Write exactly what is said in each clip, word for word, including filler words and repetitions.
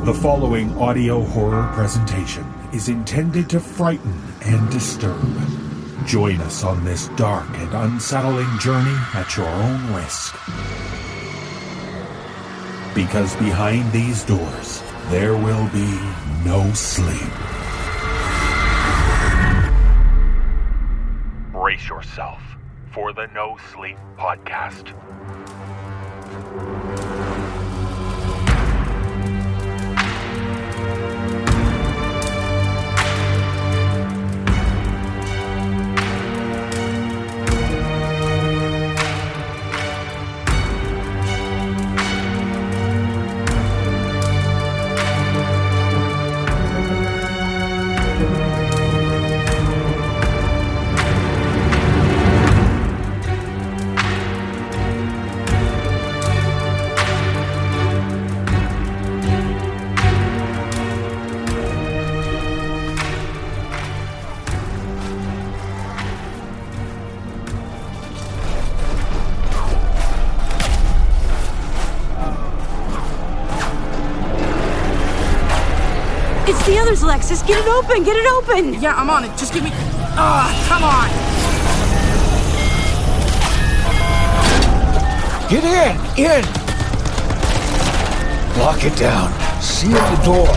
The following audio horror presentation is intended to frighten and disturb. Join us on this dark and unsettling journey at your own risk. Because behind these doors, there will be no sleep. Brace yourself for the No Sleep Podcast. The others, Alexis, get it open, get it open! Yeah, I'm on it. Just give me... Ah, come on! Get in! In! Lock it down. Seal the door.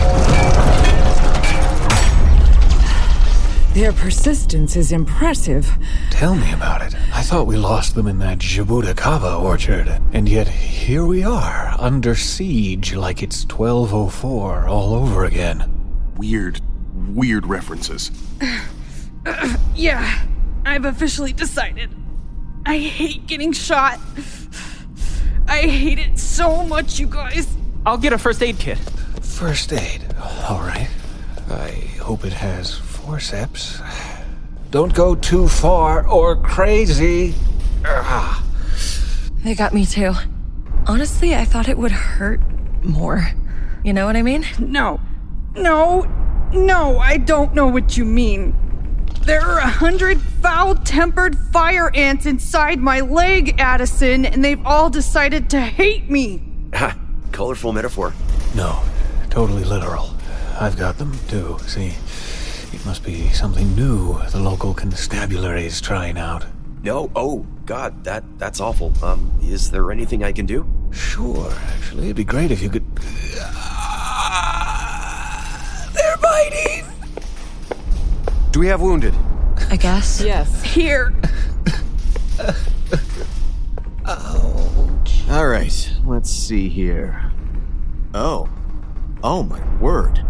Their persistence is impressive. Tell me about it. I thought we lost them in that Jabuta Kava orchard, and yet here we are, under siege like it's twelve oh four all over again. Weird, weird references. Uh, yeah, I've officially decided. I hate getting shot. I hate it so much, you guys. I'll get a first aid kit. First aid? All right. I hope it has forceps. Don't go too far or crazy. Ugh. They got me too. Honestly, I thought it would hurt more. You know what I mean? No. No, no, I don't know what you mean. There are a hundred foul-tempered fire ants inside my leg, Addison, and they've all decided to hate me. Ha, colorful metaphor. No, totally literal. I've got them, too, see? It must be something new the local constabulary's trying out. No, oh, God, that that's awful. Um, is there anything I can do? Sure, actually, it'd be great if you could... They're biting! Do we have wounded? I guess. Yes. Here. Ouch. All right, let's see here. Oh. Oh, my word.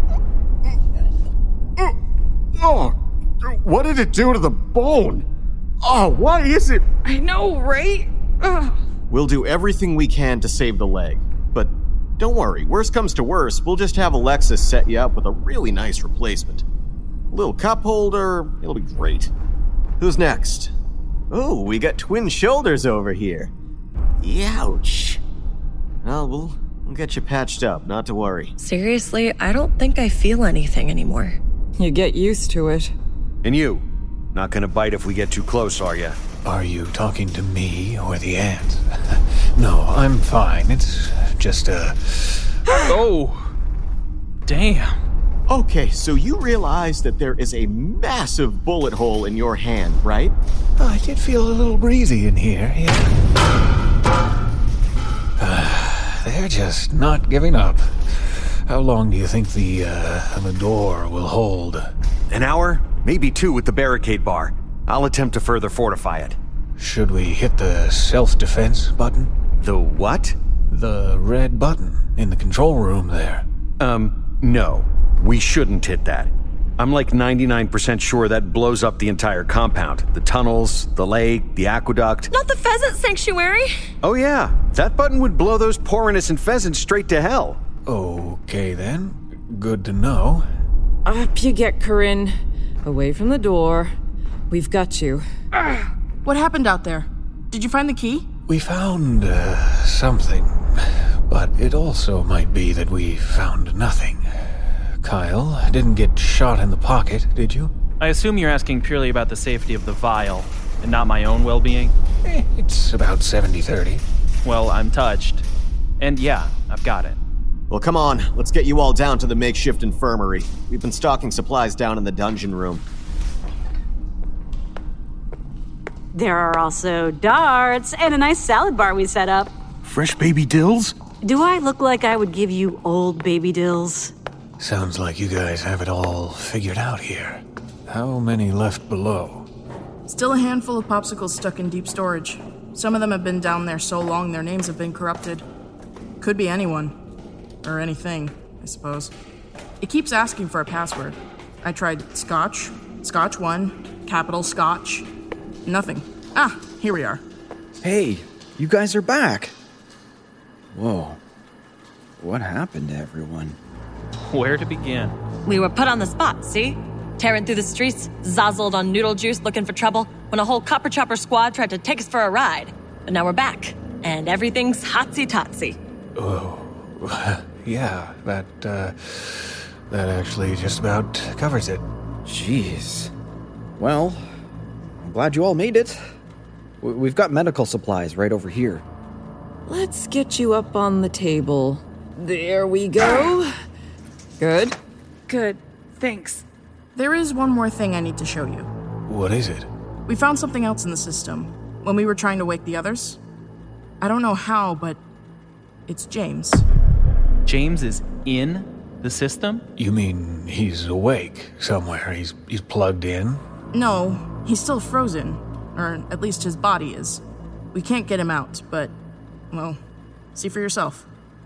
Oh, what did it do to the bone? Oh, why is it? I know, right? Ugh. We'll do everything we can to save the leg, but don't worry, worst comes to worst, we'll just have Alexis set you up with a really nice replacement. A little cup holder, it'll be great. Who's next? Oh, we got twin shoulders over here. Ouch. Well, we'll, we'll get you patched up, not to worry. Seriously, I don't think I feel anything anymore. You get used to it. And you? Not gonna bite if we get too close, are ya? Are you talking to me or the ants? No, I'm fine. It's just a... Oh! Damn. Okay, so you realize that there is a massive bullet hole in your hand, right? Oh, I did feel a little breezy in here, yeah. Uh, they're just not giving up. How long do you think the, uh, the door will hold? An hour? Maybe two with the barricade bar. I'll attempt to further fortify it. Should we hit the self-defense button? The what? The red button in the control room there. Um, no. We shouldn't hit that. I'm like ninety-nine percent sure that blows up the entire compound. The tunnels, the lake, the aqueduct. Not the pheasant sanctuary! Oh yeah, that button would blow those poor innocent pheasants straight to hell. Okay then. Good to know. Up you get, Corinne. Away from the door. We've got you. Ugh. What happened out there? Did you find the key? We found, uh, something. But it also might be that we found nothing. Kyle, didn't get shot in the pocket, did you? I assume you're asking purely about the safety of the vial, and not my own well-being? Eh, it's about seventy thirty. Well, I'm touched. And yeah, I've got it. Well, come on. Let's get you all down to the makeshift infirmary. We've been stocking supplies down in the dungeon room. There are also darts and a nice salad bar we set up. Fresh baby dills? Do I look like I would give you old baby dills? Sounds like you guys have it all figured out here. How many left below? Still a handful of popsicles stuck in deep storage. Some of them have been down there so long their names have been corrupted. Could be anyone. Or anything, I suppose. It keeps asking for a password. I tried Scotch, Scotch one, capital Scotch. Nothing. Ah, here we are. Hey, you guys are back. Whoa. What happened to everyone? Where to begin? We were put on the spot, see? Tearing through the streets, zazzled on noodle juice looking for trouble, when a whole copper chopper squad tried to take us for a ride. But now we're back, and everything's hotsy-totsy. Oh, yeah, that, uh, that actually just about covers it. Jeez. Well, I'm glad you all made it. We've got medical supplies right over here. Let's get you up on the table. There we go. Good. Good. Thanks. There is one more thing I need to show you. What is it? We found something else in the system when we were trying to wake the others. I don't know how, but it's James. James is in the system? You mean he's awake somewhere? He's he's plugged in? No, he's still frozen. Or at least his body is. We can't get him out, but, well, see for yourself.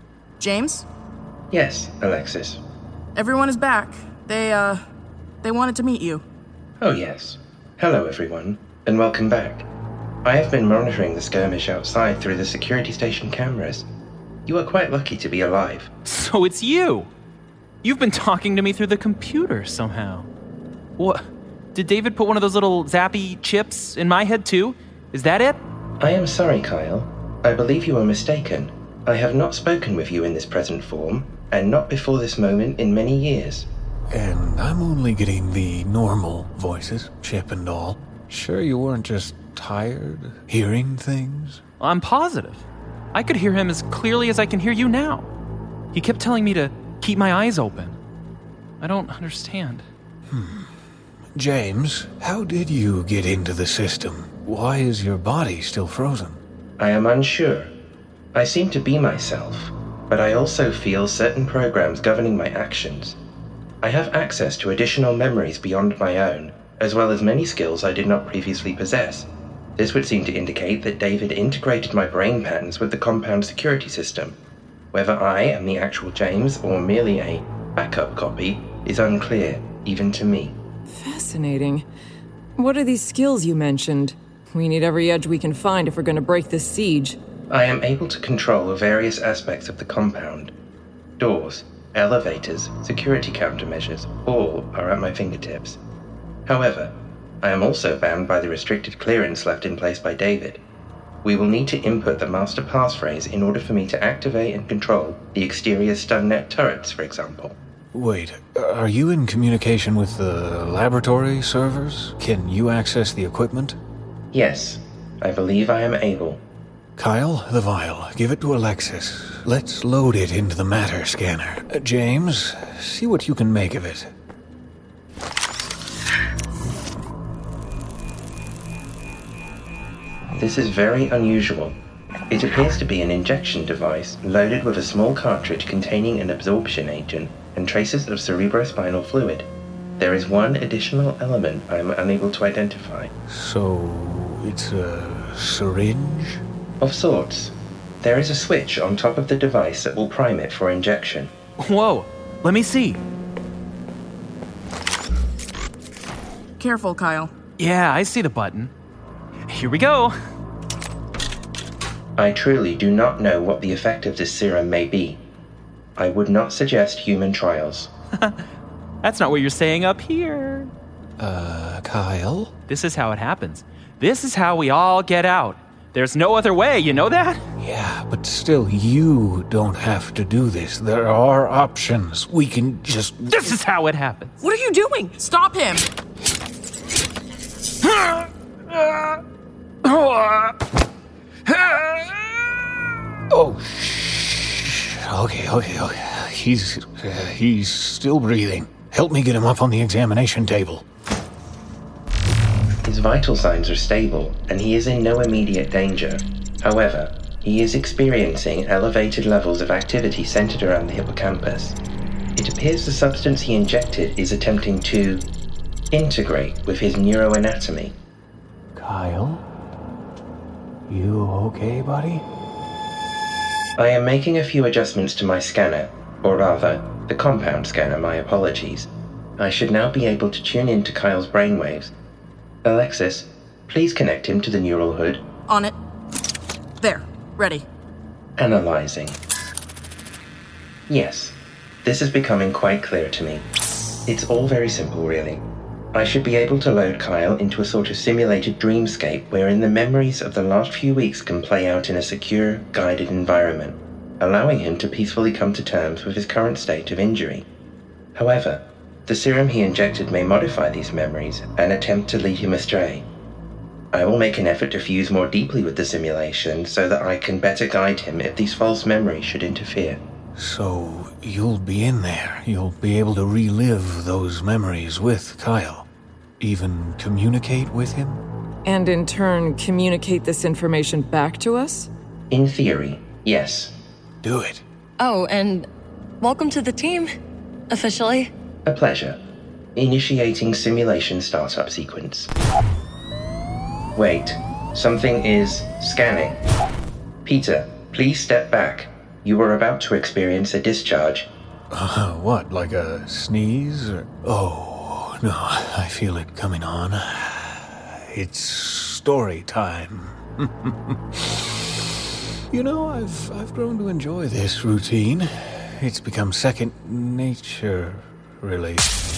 James? Yes, Alexis. Everyone is back. They, uh, they wanted to meet you. Oh, yes. Hello, everyone, and welcome back. I have been monitoring the skirmish outside through the security station cameras. You are quite lucky to be alive. So it's you! You've been talking to me through the computer somehow. What? Did David put one of those little zappy chips in my head too? Is that it? I am sorry, Kyle. I believe you are mistaken. I have not spoken with you in this present form, and not before this moment in many years. And I'm only getting the normal voices, Chip and all. Sure you weren't just tired, hearing things? I'm positive. I could hear him as clearly as I can hear you now. He kept telling me to keep my eyes open. I don't understand. Hmm. James, how did you get into the system? Why is your body still frozen? I am unsure. I seem to be myself, but I also feel certain programs governing my actions. I have access to additional memories beyond my own, as well as many skills I did not previously possess. This would seem to indicate that David integrated my brain patterns with the compound security system. Whether I am the actual James or merely a backup copy is unclear, even to me. Fascinating. What are these skills you mentioned? We need every edge we can find if we're going to break this siege. I am able to control various aspects of the compound. Doors, elevators, security countermeasures, all are at my fingertips. However, I am also bound by the restricted clearance left in place by David. We will need to input the master passphrase in order for me to activate and control the exterior stun net turrets, for example. Wait, are you in communication with the laboratory servers? Can you access the equipment? Yes, I believe I am able. Kyle, the vial. Give it to Alexis. Let's load it into the matter scanner. Uh, James, see what you can make of it. This is very unusual. It appears to be an injection device loaded with a small cartridge containing an absorption agent and traces of cerebrospinal fluid. There is one additional element I am unable to identify. So, it's a syringe? Of sorts. There is a switch on top of the device that will prime it for injection. Whoa, let me see. Careful, Kyle. Yeah, I see the button. Here we go. I truly do not know what the effect of this serum may be. I would not suggest human trials. That's not what you're saying up here. Uh, Kyle? This is how it happens. This is how we all get out. There's no other way, you know that? Yeah, but still, you don't have to do this. There are options. We can just... This is how it happens. What are you doing? Stop him! Oh, shh. Okay, okay, okay. he's... Uh, he's still breathing. Help me get him up on the examination table. His vital signs are stable, and he is in no immediate danger. However, he is experiencing elevated levels of activity centered around the hippocampus. It appears the substance he injected is attempting to integrate with his neuroanatomy. Kyle? You okay, buddy? I am making a few adjustments to my scanner, or rather, the compound scanner, my apologies. I should now be able to tune into Kyle's brainwaves. Alexis, please connect him to the neural hood. On it. There. Ready. Analyzing. Yes, this is becoming quite clear to me. It's all very simple, really. I should be able to load Kyle into a sort of simulated dreamscape wherein the memories of the last few weeks can play out in a secure, guided environment, allowing him to peacefully come to terms with his current state of injury. However, the serum he injected may modify these memories and attempt to lead him astray. I will make an effort to fuse more deeply with the simulation so that I can better guide him if these false memories should interfere. So, you'll be in there. You'll be able to relive those memories with Kyle. Even communicate with him? And in turn, communicate this information back to us? In theory, yes. Do it. Oh, and welcome to the team, officially. A pleasure. Initiating simulation startup sequence. Wait, something is scanning. Peter, please step back. You are about to experience a discharge. Uh, what, like a sneeze? Or... Oh, no, I feel it coming on. It's story time. You know, I've I've grown to enjoy this routine. It's become second nature, really.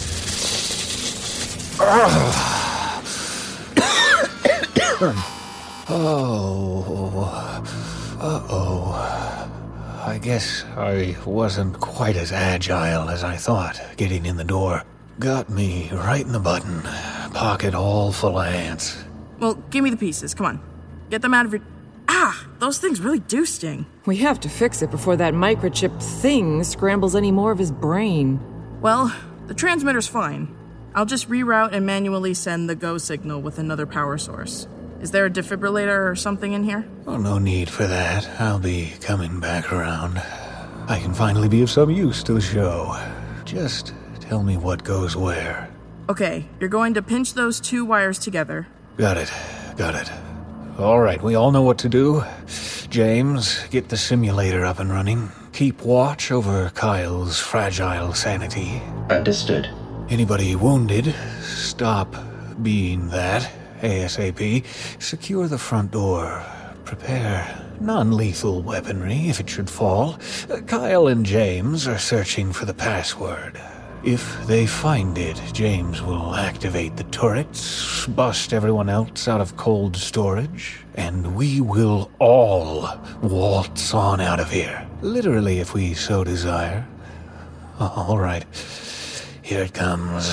Oh, uh-oh. I guess I wasn't quite as agile as I thought. Getting in the door got me right in the button. Pocket all full of ants. Well, give me the pieces. Come on. Get them out of your... Ah! Those things really do sting. We have to fix it before that microchip thing scrambles any more of his brain. Well, the transmitter's fine. I'll just reroute and manually send the go signal with another power source. Is there a defibrillator or something in here? Oh, no need for that. I'll be coming back around. I can finally be of some use to the show. Just tell me what goes where. Okay, you're going to pinch those two wires together. Got it. Got it. All right, we all know what to do. James, get the simulator up and running. Keep watch over Kyle's fragile sanity. Understood. Anybody wounded, stop being that. ASAP. Secure the front door. Prepare non-lethal weaponry if it should fall. Uh, Kyle and James are searching for the password. If they find it, James will activate the turrets, bust everyone else out of cold storage, and we will all waltz on out of here. Literally, if we so desire. All right. Here it comes.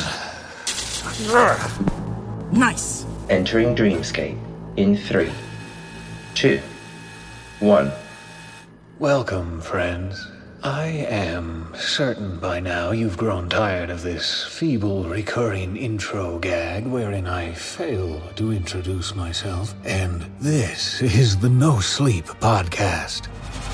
Nice. Entering Dreamscape in three, two, one. Welcome, friends. I am certain by now you've grown tired of this feeble recurring intro gag wherein I fail to introduce myself, and this is the No Sleep Podcast.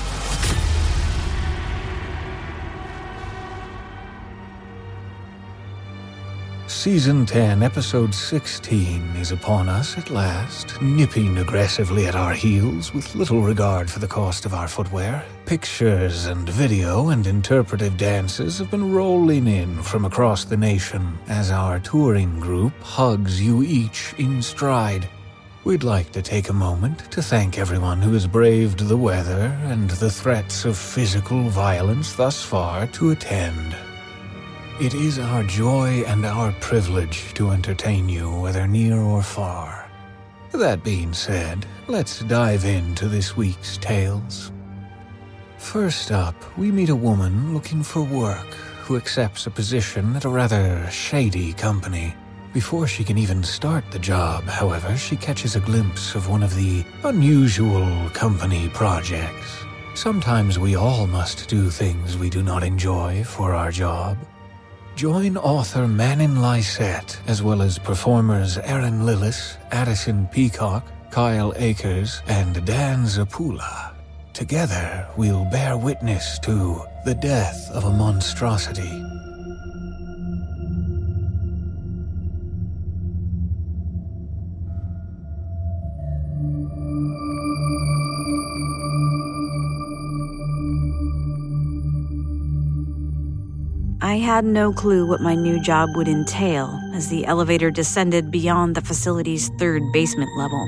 Season ten, Episode sixteen is upon us at last, nipping aggressively at our heels with little regard for the cost of our footwear. Pictures and video and interpretive dances have been rolling in from across the nation as our touring group hugs you each in stride. We'd like to take a moment to thank everyone who has braved the weather and the threats of physical violence thus far to attend. It is our joy and our privilege to entertain you, whether near or far. That being said, let's dive into this week's tales. First up, we meet a woman looking for work who accepts a position at a rather shady company. Before she can even start the job, however, she catches a glimpse of one of the unusual company projects. Sometimes we all must do things we do not enjoy for our job. Join author Manon Lysette, as well as performers Aaron Lillis, Addison Peacock, Kyle Akers, and Dan Zapula. Together, we'll bear witness to the death of a monstrosity. I had no clue what my new job would entail as the elevator descended beyond the facility's third basement level.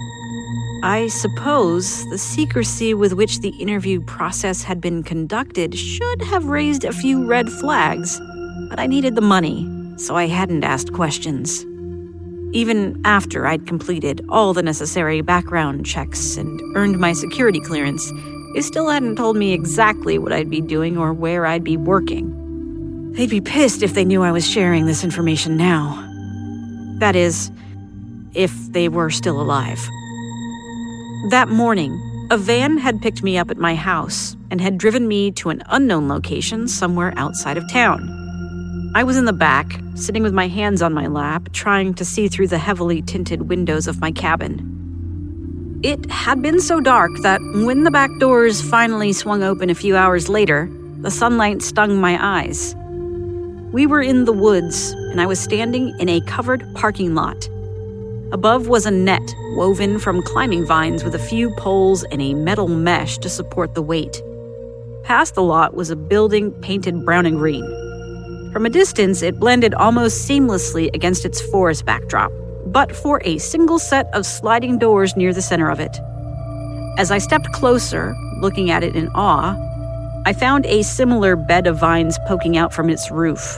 I suppose the secrecy with which the interview process had been conducted should have raised a few red flags, but I needed the money, so I hadn't asked questions. Even after I'd completed all the necessary background checks and earned my security clearance, they still hadn't told me exactly what I'd be doing or where I'd be working. They'd be pissed if they knew I was sharing this information now. That is, if they were still alive. That morning, a van had picked me up at my house and had driven me to an unknown location somewhere outside of town. I was in the back, sitting with my hands on my lap, trying to see through the heavily tinted windows of my cabin. It had been so dark that when the back doors finally swung open a few hours later, the sunlight stung my eyes. We were in the woods, and I was standing in a covered parking lot. Above was a net woven from climbing vines with a few poles and a metal mesh to support the weight. Past the lot was a building painted brown and green. From a distance, it blended almost seamlessly against its forest backdrop, but for a single set of sliding doors near the center of it. As I stepped closer, looking at it in awe, I found a similar bed of vines poking out from its roof.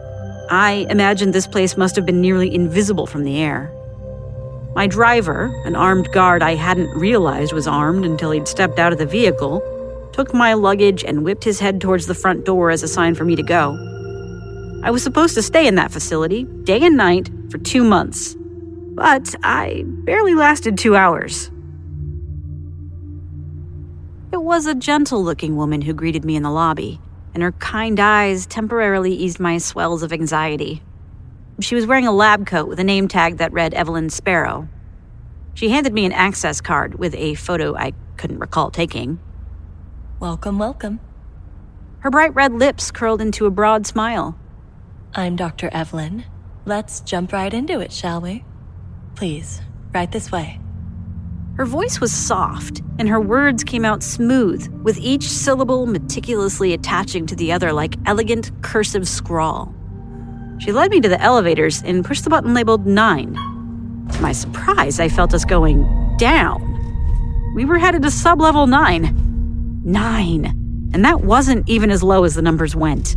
I imagined this place must have been nearly invisible from the air. My driver, an armed guard I hadn't realized was armed until he'd stepped out of the vehicle, took my luggage and whipped his head towards the front door as a sign for me to go. I was supposed to stay in that facility, day and night, for two months. But I barely lasted two hours. It was a gentle-looking woman who greeted me in the lobby, and her kind eyes temporarily eased my swells of anxiety. She was wearing a lab coat with a name tag that read Evelyn Sparrow. She handed me an access card with a photo I couldn't recall taking. Welcome, welcome. Her bright red lips curled into a broad smile. I'm Doctor Evelyn. Let's jump right into it, shall we? Please, right this way. Her voice was soft, and her words came out smooth, with each syllable meticulously attaching to the other like elegant cursive scrawl. She led me to the elevators and pushed the button labeled nine. To my surprise, I felt us going down. We were headed to sub-level nine. Nine. And that wasn't even as low as the numbers went.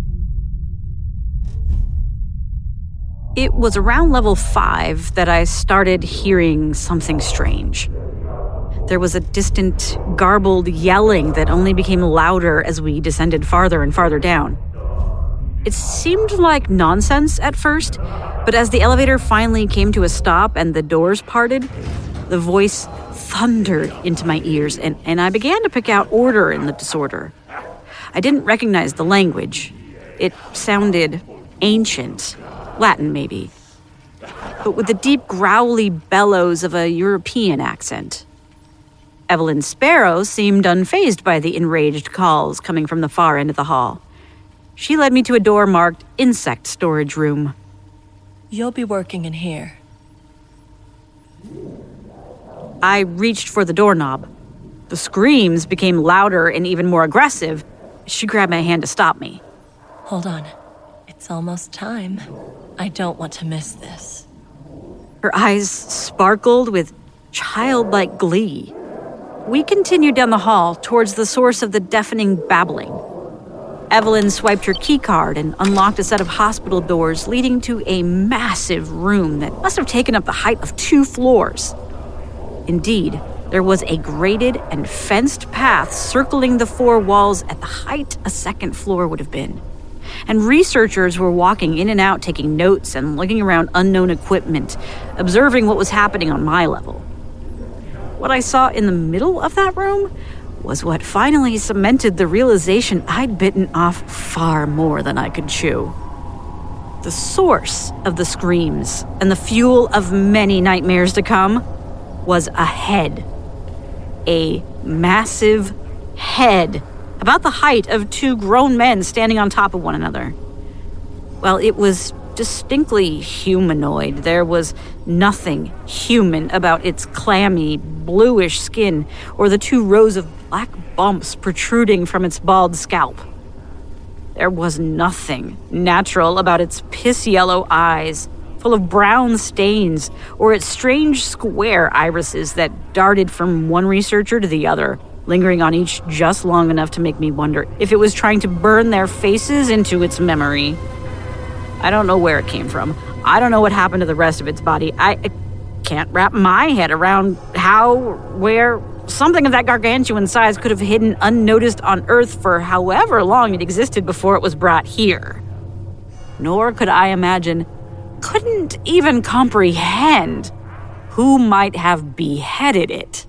It was around level five that I started hearing something strange. There was a distant, garbled yelling that only became louder as we descended farther and farther down. It seemed like nonsense at first, but as the elevator finally came to a stop and the doors parted, the voice thundered into my ears, and, and I began to pick out order in the disorder. I didn't recognize the language. It sounded ancient. Latin, maybe, but with the deep growly bellows of a European accent. Evelyn Sparrow seemed unfazed by the enraged calls coming from the far end of the hall. She led me to a door marked Insect Storage Room. You'll be working in here. I reached for the doorknob. The screams became louder and even more aggressive. She grabbed my hand to stop me. Hold on. It's almost time. I don't want to miss this. Her eyes sparkled with childlike glee. We continued down the hall towards the source of the deafening babbling. Evelyn swiped her keycard and unlocked a set of hospital doors leading to a massive room that must have taken up the height of two floors. Indeed, there was a graded and fenced path circling the four walls at the height a second floor would have been. And researchers were walking in and out, taking notes and looking around unknown equipment, observing what was happening on my level. What I saw in the middle of that room was what finally cemented the realization I'd bitten off far more than I could chew. The source of the screams and the fuel of many nightmares to come was a head. A massive head, about the height of two grown men standing on top of one another. Well, it was distinctly humanoid. There was nothing human about its clammy, bluish skin or the two rows of black bumps protruding from its bald scalp. There was nothing natural about its piss-yellow eyes, full of brown stains, or its strange square irises that darted from one researcher to the other, lingering on each just long enough to make me wonder if it was trying to burn their faces into its memory. I don't know where it came from. I don't know what happened to the rest of its body. I, I can't wrap my head around how, where, something of that gargantuan size could have hidden unnoticed on Earth for however long it existed before it was brought here. Nor could I imagine, couldn't even comprehend, who might have beheaded it.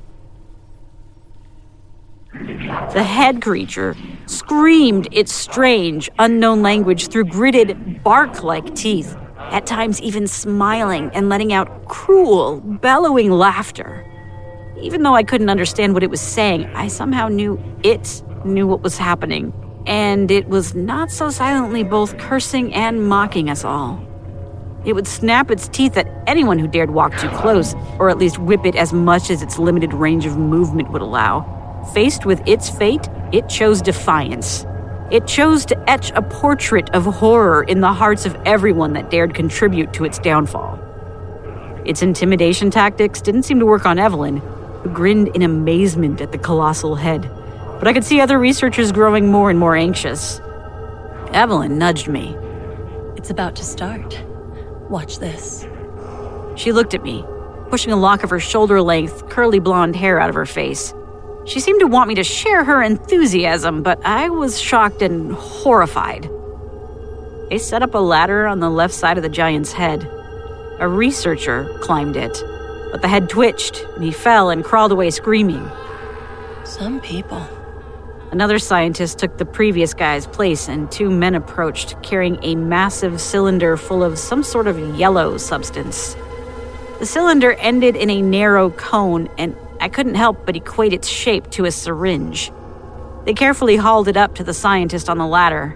The head creature screamed its strange, unknown language through gritted, bark-like teeth, at times even smiling and letting out cruel, bellowing laughter. Even though I couldn't understand what it was saying, I somehow knew it knew what was happening, and it was not so silently both cursing and mocking us all. It would snap its teeth at anyone who dared walk too close, or at least whip it as much as its limited range of movement would allow. Faced with its fate, it chose defiance. It chose to etch a portrait of horror in the hearts of everyone that dared contribute to its downfall. Its intimidation tactics didn't seem to work on Evelyn, who grinned in amazement at the colossal head, but I could see other researchers growing more and more anxious. Evelyn nudged me. It's about to start. Watch this. She looked at me, pushing a lock of her shoulder-length, curly blonde hair out of her face. She seemed to want me to share her enthusiasm, but I was shocked and horrified. They set up a ladder on the left side of the giant's head. A researcher climbed it, but the head twitched, and he fell and crawled away screaming. Some people. Another scientist took the previous guy's place, and two men approached, carrying a massive cylinder full of some sort of yellow substance. The cylinder ended in a narrow cone, and I couldn't help but equate its shape to a syringe. They carefully hauled it up to the scientist on the ladder.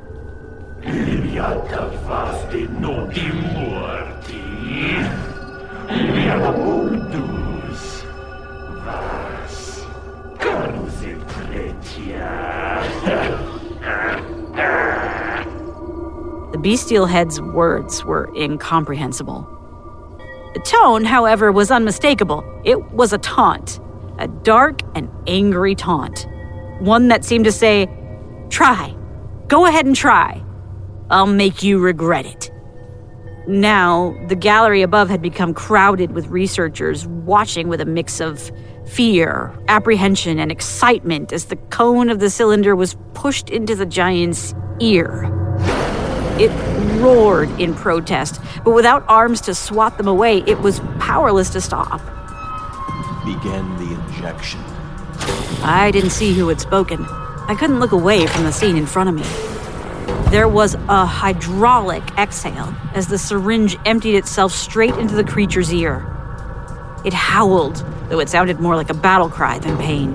The bestial head's words were incomprehensible. The tone, however, was unmistakable. It was a taunt. A dark and angry taunt. One that seemed to say, "Try. Go ahead and try. I'll make you regret it." Now, the gallery above had become crowded with researchers, watching with a mix of fear, apprehension, and excitement as the cone of the cylinder was pushed into the giant's ear. It roared in protest, but without arms to swat them away, it was powerless to stop. Begin the injection. I didn't see who had spoken. I couldn't look away from the scene in front of me. There was a hydraulic exhale as the syringe emptied itself straight into the creature's ear. It howled, though it sounded more like a battle cry than pain.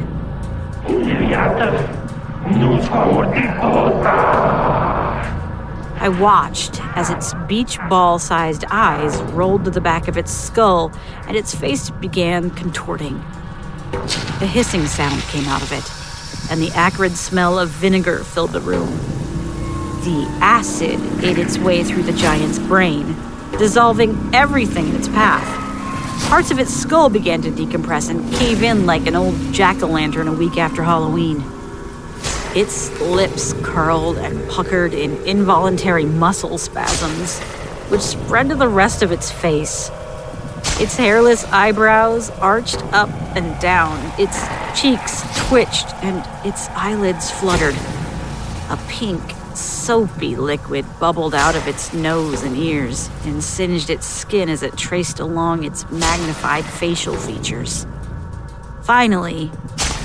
I watched as its beach ball-sized eyes rolled to the back of its skull and its face began contorting. A hissing sound came out of it, and the acrid smell of vinegar filled the room. The acid ate its way through the giant's brain, dissolving everything in its path. Parts of its skull began to decompress and cave in like an old jack-o'-lantern a week after Halloween. Its lips curled and puckered in involuntary muscle spasms, which spread to the rest of its face. Its hairless eyebrows arched up and down, its cheeks twitched, and its eyelids fluttered. A pink, soapy liquid bubbled out of its nose and ears and singed its skin as it traced along its magnified facial features. Finally,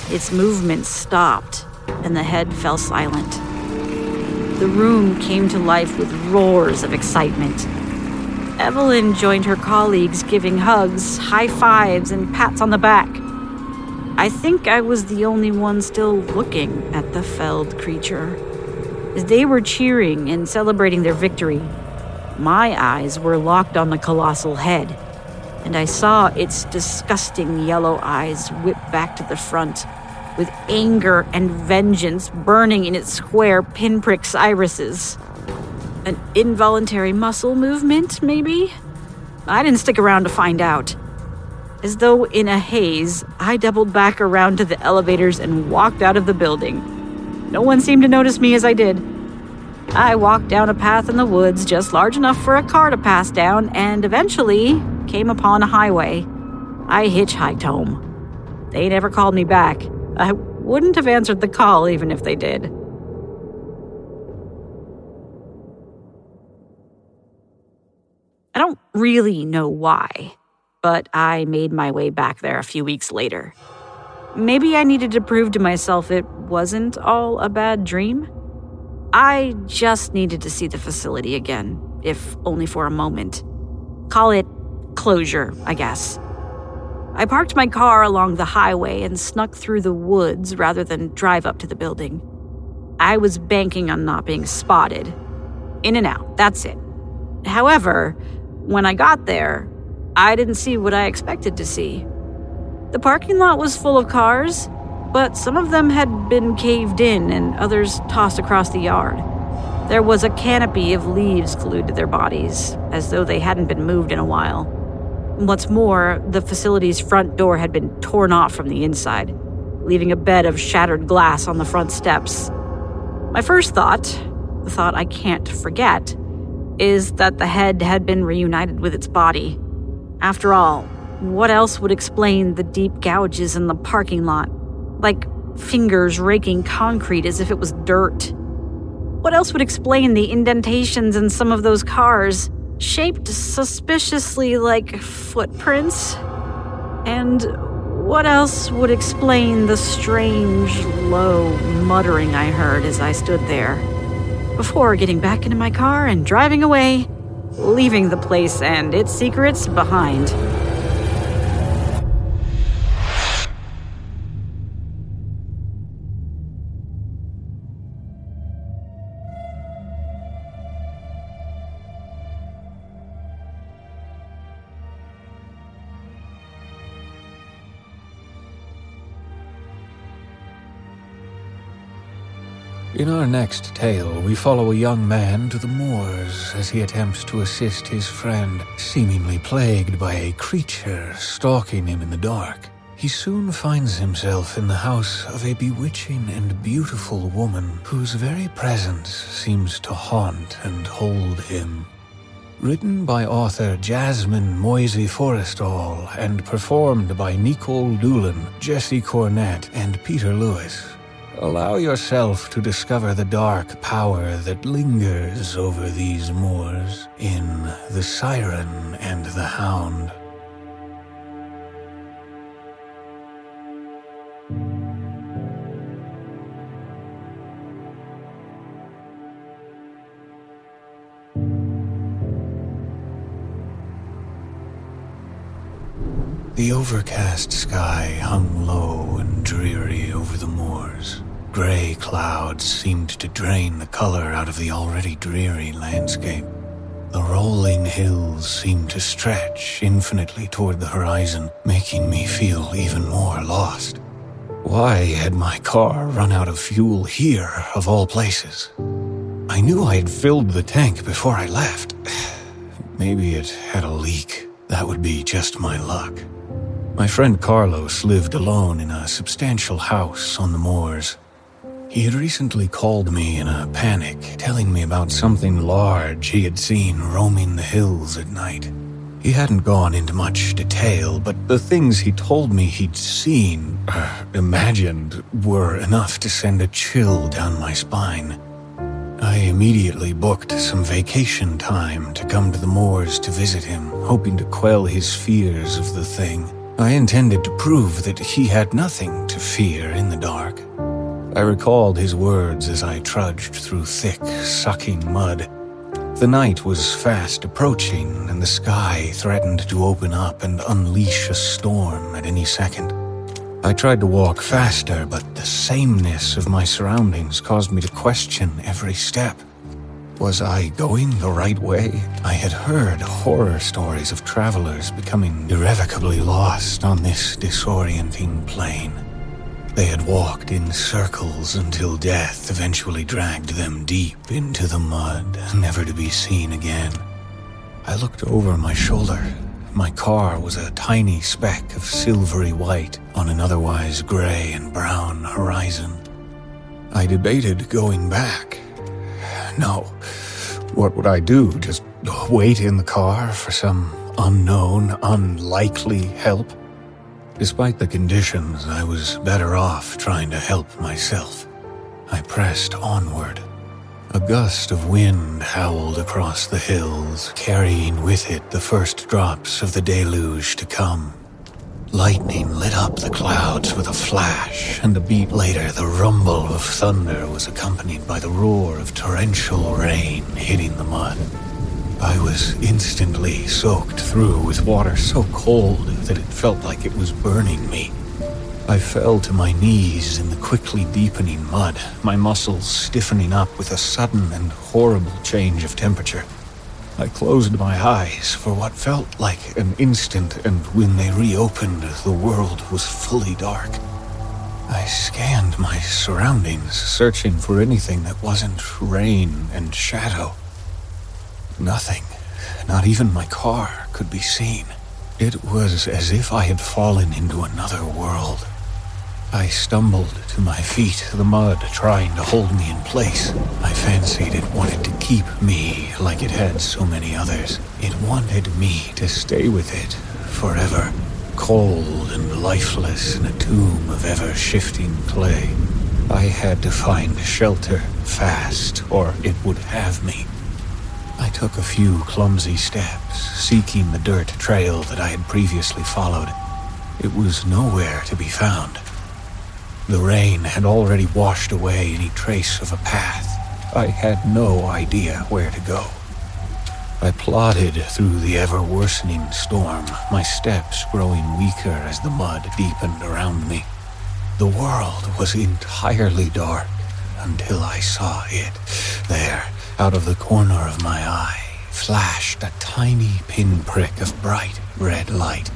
its movement stopped, and the head fell silent. The room came to life with roars of excitement. Evelyn joined her colleagues, giving hugs, high fives, and pats on the back. I think I was the only one still looking at the felled creature. As they were cheering and celebrating their victory, my eyes were locked on the colossal head, and I saw its disgusting yellow eyes whip back to the front, with anger and vengeance burning in its square pinpricks irises. An involuntary muscle movement, maybe? I didn't stick around to find out. As though in a haze, I doubled back around to the elevators and walked out of the building. No one seemed to notice me as I did. I walked down a path in the woods just large enough for a car to pass down and eventually came upon a highway. I hitchhiked home. They never called me back. I wouldn't have answered the call even if they did. I don't really know why, but I made my way back there a few weeks later. Maybe I needed to prove to myself it wasn't all a bad dream. I just needed to see the facility again, if only for a moment. Call it closure, I guess. I parked my car along the highway and snuck through the woods rather than drive up to the building. I was banking on not being spotted. In and out, that's it. However, when I got there, I didn't see what I expected to see. The parking lot was full of cars, but some of them had been caved in and others tossed across the yard. There was a canopy of leaves glued to their bodies, as though they hadn't been moved in a while. What's more, the facility's front door had been torn off from the inside, leaving a bed of shattered glass on the front steps. My first thought, the thought I can't forget, is that the head had been reunited with its body. After all, what else would explain the deep gouges in the parking lot, like fingers raking concrete as if it was dirt? What else would explain the indentations in some of those cars, shaped suspiciously like footprints? And what else would explain the strange, low muttering I heard as I stood there, before getting back into my car and driving away, leaving the place and its secrets behind? In our next tale, we follow a young man to the moors as he attempts to assist his friend, seemingly plagued by a creature stalking him in the dark. He soon finds himself in the house of a bewitching and beautiful woman whose very presence seems to haunt and hold him. Written by author Jasmine Moisey Forrestall and performed by Nicole Doolin, Jesse Cornett, and Peter Lewis. Allow yourself to discover the dark power that lingers over these moors in The Siren and the Hound. The overcast sky hung low and dreary over the moors. Gray clouds seemed to drain the color out of the already dreary landscape. The rolling hills seemed to stretch infinitely toward the horizon, making me feel even more lost. Why had my car run out of fuel here, of all places? I knew I had filled the tank before I left. Maybe it had a leak. That would be just my luck. My friend Carlos lived alone in a substantial house on the moors. He had recently called me in a panic, telling me about something large he had seen roaming the hills at night. He hadn't gone into much detail, but the things he told me he'd seen, uh, imagined, were enough to send a chill down my spine. I immediately booked some vacation time to come to the moors to visit him, hoping to quell his fears of the thing. I intended to prove that he had nothing to fear in the dark. I recalled his words as I trudged through thick, sucking mud. The night was fast approaching, and the sky threatened to open up and unleash a storm at any second. I tried to walk faster, but the sameness of my surroundings caused me to question every step. Was I going the right way? I had heard horror stories of travelers becoming irrevocably lost on this disorienting plane. They had walked in circles until death eventually dragged them deep into the mud, never to be seen again. I looked over my shoulder. My car was a tiny speck of silvery white on an otherwise gray and brown horizon. I debated going back. No. What would I do? Just wait in the car for some unknown, unlikely help? Despite the conditions, I was better off trying to help myself. I pressed onward. A gust of wind howled across the hills, carrying with it the first drops of the deluge to come. Lightning lit up the clouds with a flash, and a beat later the rumble of thunder was accompanied by the roar of torrential rain hitting the mud. I was instantly soaked through with water so cold that it felt like it was burning me. I fell to my knees in the quickly deepening mud, my muscles stiffening up with a sudden and horrible change of temperature. I closed my eyes for what felt like an instant, and when they reopened, the world was fully dark. I scanned my surroundings, searching for anything that wasn't rain and shadow. Nothing, not even my car, could be seen. It was as if I had fallen into another world. I stumbled to my feet, the mud trying to hold me in place. I fancied it wanted to keep me like it had so many others. It wanted me to stay with it forever, cold and lifeless in a tomb of ever-shifting clay. I had to find shelter fast, or it would have me. I took a few clumsy steps, seeking the dirt trail that I had previously followed. It was nowhere to be found. The rain had already washed away any trace of a path. I had no idea where to go. I plodded through the ever-worsening storm, my steps growing weaker as the mud deepened around me. The world was entirely dark until I saw it. There, out of the corner of my eye, flashed a tiny pinprick of bright red light.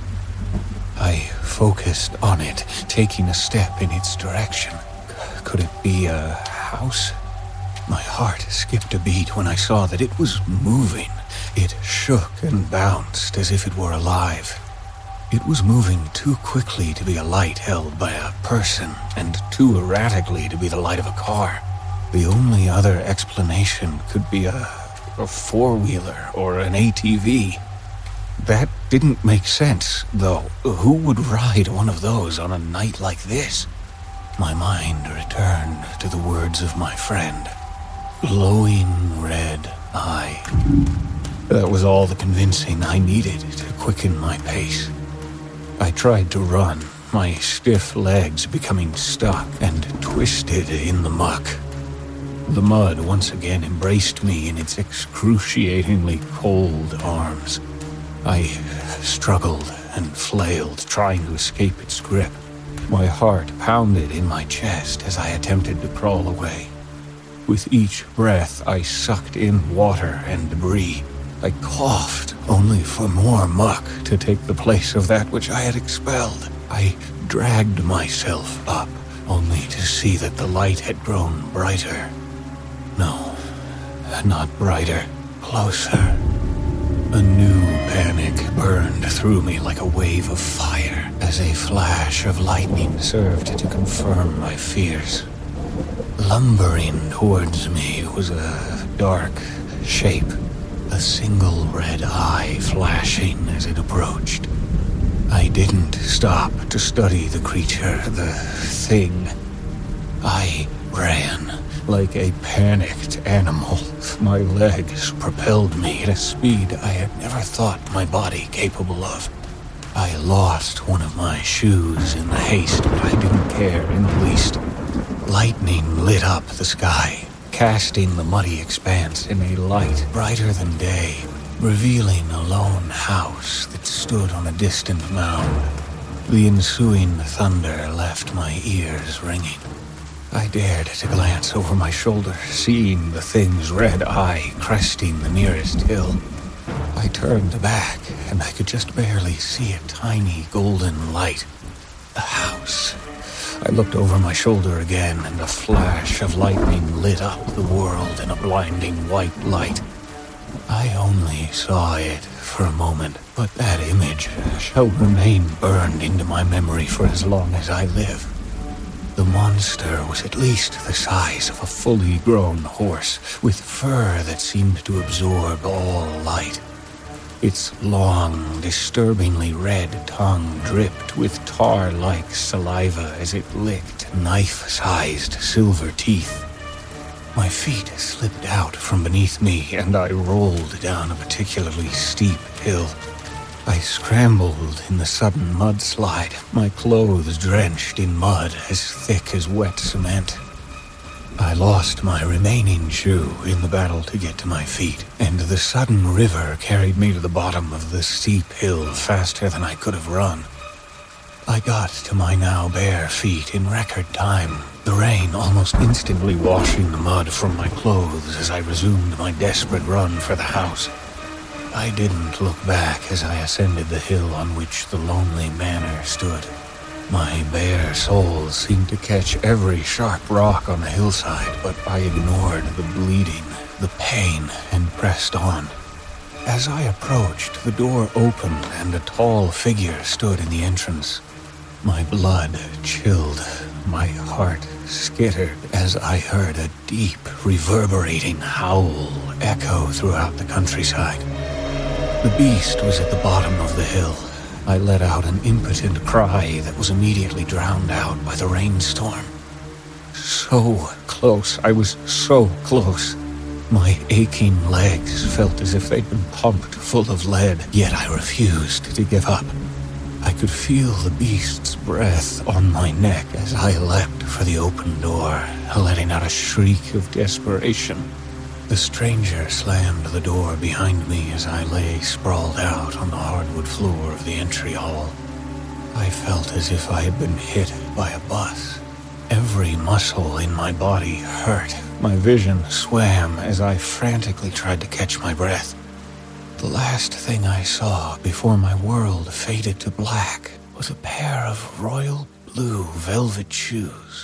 I focused on it, taking a step in its direction. Could it be a house? My heart skipped a beat when I saw that it was moving. It shook and bounced as if it were alive. It was moving too quickly to be a light held by a person, and too erratically to be the light of a car. The only other explanation could be a, a four-wheeler or an A T V. That didn't make sense, though. Who would ride one of those on a night like this? My mind returned to the words of my friend. Glowing red eye. That was all the convincing I needed to quicken my pace. I tried to run, my stiff legs becoming stuck and twisted in the muck. The mud once again embraced me in its excruciatingly cold arms. I struggled and flailed, trying to escape its grip. My heart pounded in my chest as I attempted to crawl away. With each breath, I sucked in water and debris. I coughed, only for more muck to take the place of that which I had expelled. I dragged myself up, only to see that the light had grown brighter. No, not brighter, closer. A new panic burned through me like a wave of fire as a flash of lightning served to confirm my fears. Lumbering towards me was a dark shape, a single red eye flashing as it approached. I didn't stop to study the creature, the thing. I ran. Like a panicked animal, my legs propelled me at a speed I had never thought my body capable of. I lost one of my shoes in the haste, but I didn't care in the least. Lightning lit up the sky, casting the muddy expanse in a light brighter than day, revealing a lone house that stood on a distant mound. The ensuing thunder left my ears ringing. I dared to glance over my shoulder, seeing the thing's red eye cresting the nearest hill. I turned back, and I could just barely see a tiny golden light. The house. I looked over my shoulder again, and a flash of lightning lit up the world in a blinding white light. I only saw it for a moment, but that image shall remain burned into my memory for as long as I live. The monster was at least the size of a fully grown horse, with fur that seemed to absorb all light. Its long, disturbingly red tongue dripped with tar-like saliva as it licked knife-sized silver teeth. My feet slipped out from beneath me, and I rolled down a particularly steep hill. I scrambled in the sudden mudslide, my clothes drenched in mud as thick as wet cement. I lost my remaining shoe in the battle to get to my feet, and the sudden river carried me to the bottom of the steep hill faster than I could have run. I got to my now bare feet in record time, the rain almost instantly washing the mud from my clothes as I resumed my desperate run for the house. I didn't look back as I ascended the hill on which the lonely manor stood. My bare soul seemed to catch every sharp rock on the hillside, but I ignored the bleeding, the pain, and pressed on. As I approached, the door opened and a tall figure stood in the entrance. My blood chilled, my heart skittered as I heard a deep, reverberating howl echo throughout the countryside. The beast was at the bottom of the hill. I let out an impotent cry that was immediately drowned out by the rainstorm. So close, I was so close. My aching legs felt as if they'd been pumped full of lead, yet I refused to give up. I could feel the beast's breath on my neck as I leapt for the open door, letting out a shriek of desperation. The stranger slammed the door behind me as I lay sprawled out on the hardwood floor of the entry hall. I felt as if I had been hit by a bus. Every muscle in my body hurt. My vision swam as I frantically tried to catch my breath. The last thing I saw before my world faded to black was a pair of royal blue velvet shoes.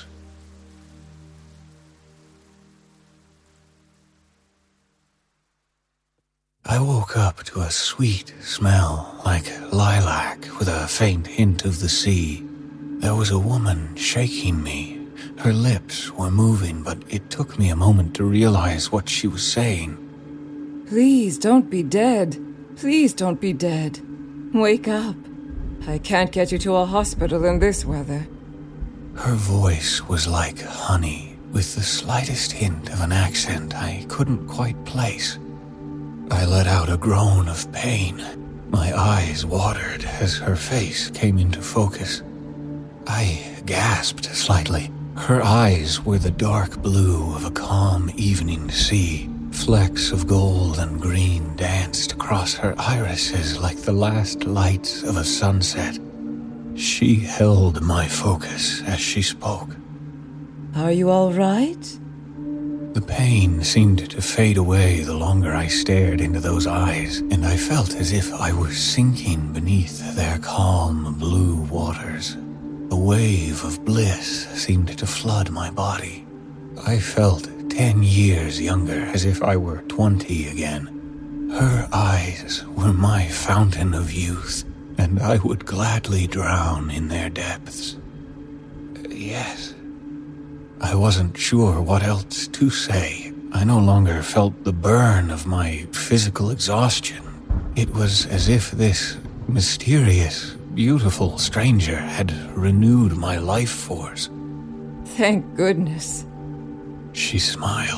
I woke up to a sweet smell like lilac with a faint hint of the sea. There was a woman shaking me. Her lips were moving, but it took me a moment to realize what she was saying. Please don't be dead. Please don't be dead. Wake up. I can't get you to a hospital in this weather. Her voice was like honey, with the slightest hint of an accent I couldn't quite place. I let out a groan of pain. My eyes watered as her face came into focus. I gasped slightly. Her eyes were the dark blue of a calm evening sea. Flecks of gold and green danced across her irises like the last lights of a sunset. She held my focus as she spoke. Are you all right? The pain seemed to fade away the longer I stared into those eyes, and I felt as if I were sinking beneath their calm blue waters. A wave of bliss seemed to flood my body. I felt ten years younger, as if I were twenty again. Her eyes were my fountain of youth, and I would gladly drown in their depths. Yes. I wasn't sure what else to say. I no longer felt the burn of my physical exhaustion. It was as if this mysterious, beautiful stranger had renewed my life force. Thank goodness. She smiled.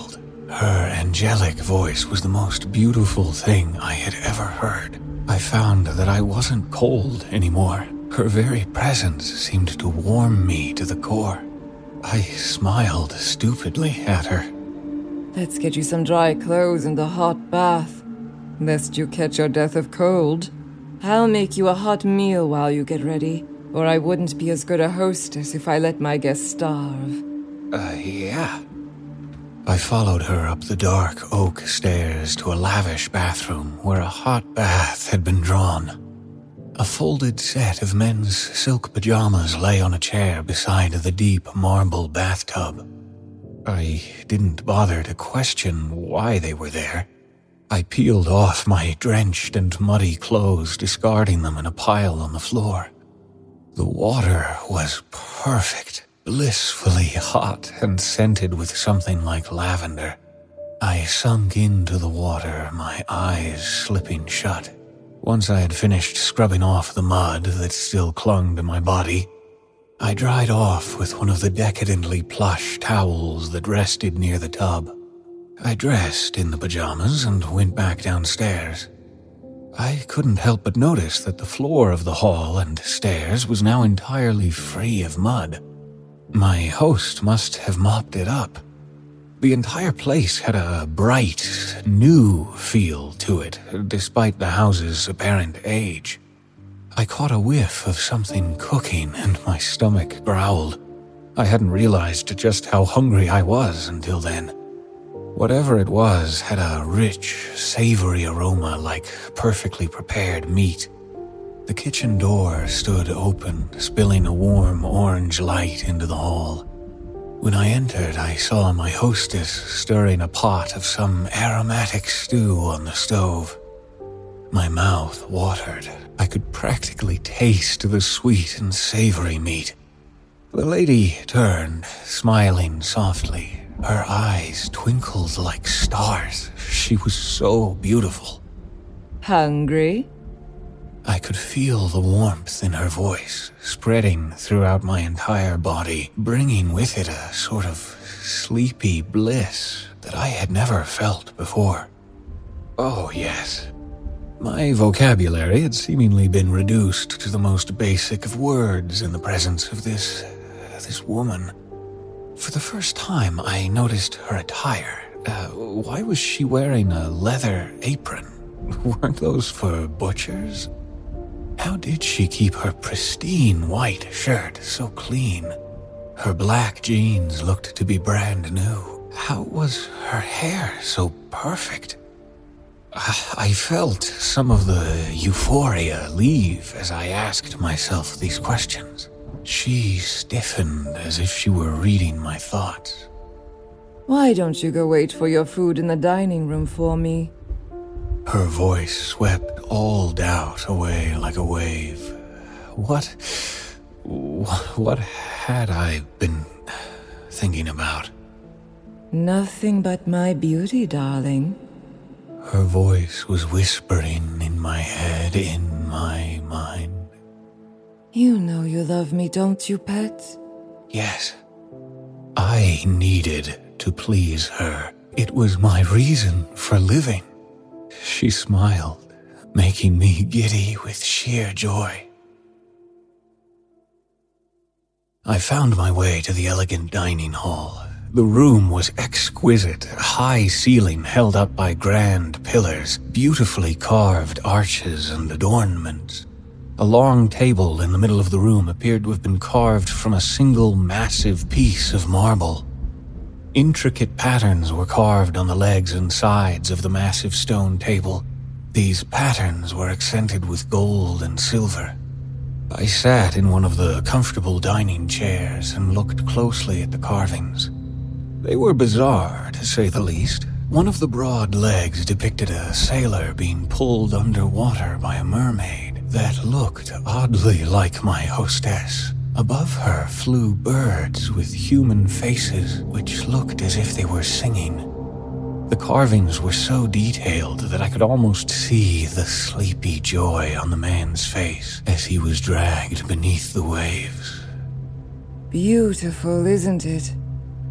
Her angelic voice was the most beautiful thing I had ever heard. I found that I wasn't cold anymore. Her very presence seemed to warm me to the core. I smiled stupidly at her. Let's get you some dry clothes and a hot bath, lest you catch your death of cold. I'll make you a hot meal while you get ready, or I wouldn't be as good a hostess if I let my guests starve. Uh, yeah. I followed her up the dark oak stairs to a lavish bathroom where a hot bath had been drawn. A folded set of men's silk pajamas lay on a chair beside the deep marble bathtub. I didn't bother to question why they were there. I peeled off my drenched and muddy clothes, discarding them in a pile on the floor. The water was perfect, blissfully hot and scented with something like lavender. I sunk into the water, my eyes slipping shut. Once I had finished scrubbing off the mud that still clung to my body, I dried off with one of the decadently plush towels that rested near the tub. I dressed in the pajamas and went back downstairs. I couldn't help but notice that the floor of the hall and stairs was now entirely free of mud. My host must have mopped it up. The entire place had a bright, new feel to it, despite the house's apparent age. I caught a whiff of something cooking and my stomach growled. I hadn't realized just how hungry I was until then. Whatever it was had a rich, savory aroma like perfectly prepared meat. The kitchen door stood open, spilling a warm orange light into the hall. When I entered, I saw my hostess stirring a pot of some aromatic stew on the stove. My mouth watered. I could practically taste the sweet and savory meat. The lady turned, smiling softly. Her eyes twinkled like stars. She was so beautiful. Hungry? I could feel the warmth in her voice, spreading throughout my entire body, bringing with it a sort of sleepy bliss that I had never felt before. Oh, yes. My vocabulary had seemingly been reduced to the most basic of words in the presence of this, this woman. For the first time, I noticed her attire. Uh, why was she wearing a leather apron? Weren't those for butchers? How did she keep her pristine white shirt so clean? Her black jeans looked to be brand new. How was her hair so perfect? I felt some of the euphoria leave as I asked myself these questions. She stiffened as if she were reading my thoughts. Why don't you go wait for your food in the dining room for me? Her voice swept all doubt away like a wave. What... what had I been thinking about? Nothing but my beauty, darling. Her voice was whispering in my head, in my mind. You know you love me, don't you, pet? Yes. I needed to please her. It was my reason for living. She smiled, making me giddy with sheer joy. I found my way to the elegant dining hall. The room was exquisite, a high ceiling held up by grand pillars, beautifully carved arches and adornments. A long table in the middle of the room appeared to have been carved from a single massive piece of marble. Intricate patterns were carved on the legs and sides of the massive stone table. These patterns were accented with gold and silver. I sat in one of the comfortable dining chairs and looked closely at the carvings. They were bizarre, to say the least. One of the broad legs depicted a sailor being pulled underwater by a mermaid that looked oddly like my hostess. Above her flew birds with human faces, which looked as if they were singing. The carvings were so detailed that I could almost see the sleepy joy on the man's face as he was dragged beneath the waves. Beautiful, isn't it?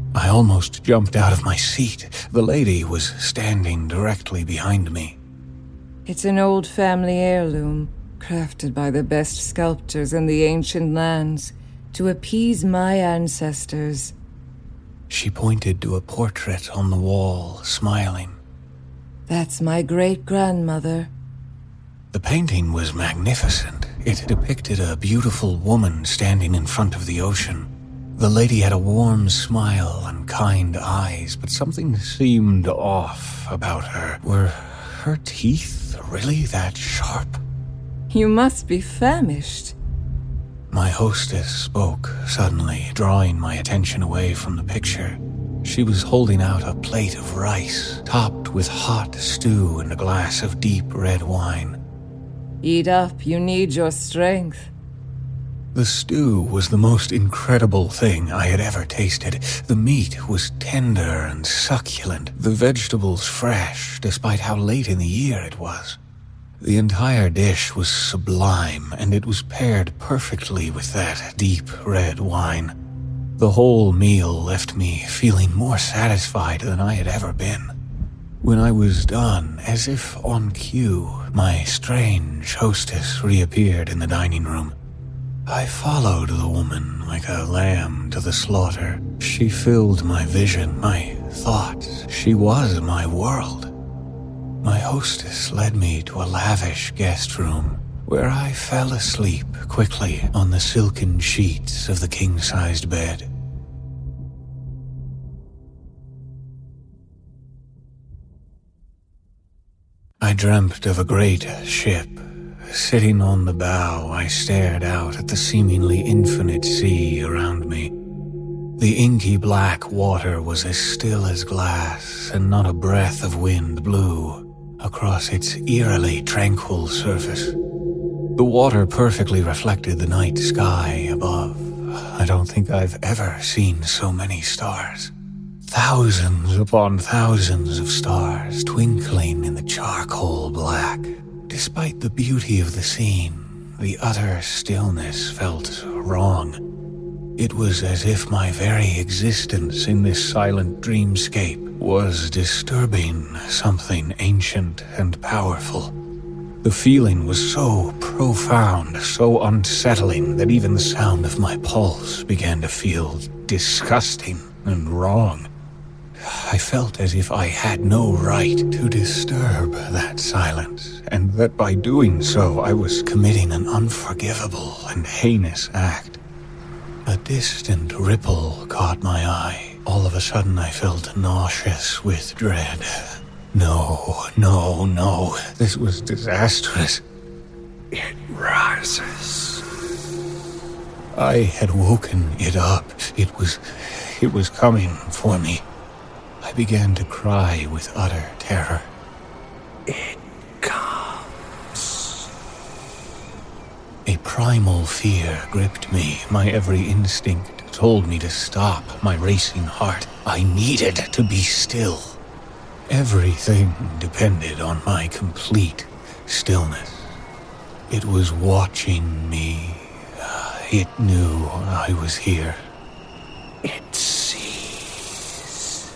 I almost jumped out of my seat. The lady was standing directly behind me. It's an old family heirloom, crafted by the best sculptors in the ancient lands to appease my ancestors. She pointed to a portrait on the wall, smiling. That's my great-grandmother. The painting was magnificent. It depicted a beautiful woman standing in front of the ocean. The lady had a warm smile and kind eyes, but something seemed off about her. Were her teeth really that sharp? You must be famished. My hostess spoke suddenly, drawing my attention away from the picture. She was holding out a plate of rice, topped with hot stew and a glass of deep red wine. Eat up, you need your strength. The stew was the most incredible thing I had ever tasted. The meat was tender and succulent, the vegetables fresh, despite how late in the year it was. The entire dish was sublime, and it was paired perfectly with that deep red wine. The whole meal left me feeling more satisfied than I had ever been. When I was done, as if on cue, my strange hostess reappeared in the dining room. I followed the woman like a lamb to the slaughter. She filled my vision, my thoughts. She was my world. My hostess led me to a lavish guest room, where I fell asleep quickly on the silken sheets of the king-sized bed. I dreamt of a great ship. Sitting on the bow, I stared out at the seemingly infinite sea around me. The inky black water was as still as glass, and not a breath of wind blew across its eerily tranquil surface. The water perfectly reflected the night sky above. I don't think I've ever seen so many stars. Thousands upon thousands of stars twinkling in the charcoal black. Despite the beauty of the scene, the utter stillness felt wrong. It was as if my very existence in this silent dreamscape was disturbing something ancient and powerful. The feeling was so profound, so unsettling, that even the sound of my pulse began to feel disgusting and wrong. I felt as if I had no right to disturb that silence, and that by doing so I was committing an unforgivable and heinous act. A distant ripple caught my eye. All of a sudden I felt nauseous with dread. No, no, no. This was disastrous. It rises. I had woken it up. It was... it was coming for me. I began to cry with utter terror. It comes. A primal fear gripped me. My every instinct told me to stop my racing heart. I needed to be still. Everything depended on my complete stillness. It was watching me. It knew I was here. It sees.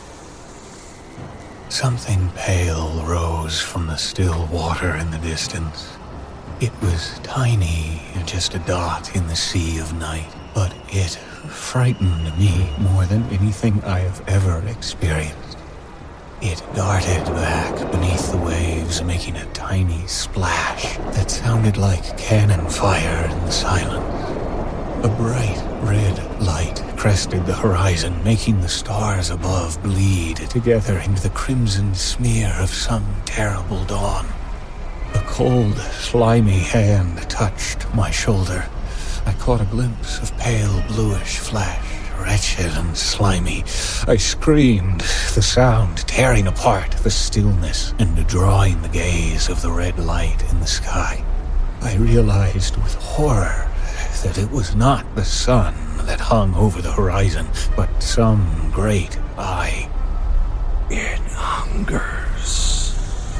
Something pale rose from the still water in the distance. It was tiny, just a dot in the sea of night, but it frightened me more than anything I have ever experienced. It darted back beneath the waves, making a tiny splash that sounded like cannon fire in the silence. A bright red light crested the horizon, making the stars above bleed together into the crimson smear of some terrible dawn. A cold, slimy hand touched my shoulder. I caught a glimpse of pale bluish flesh, wretched and slimy. I screamed, the sound tearing apart the stillness and drawing the gaze of the red light in the sky. I realized with horror that it was not the sun that hung over the horizon, but some great eye. It hungers.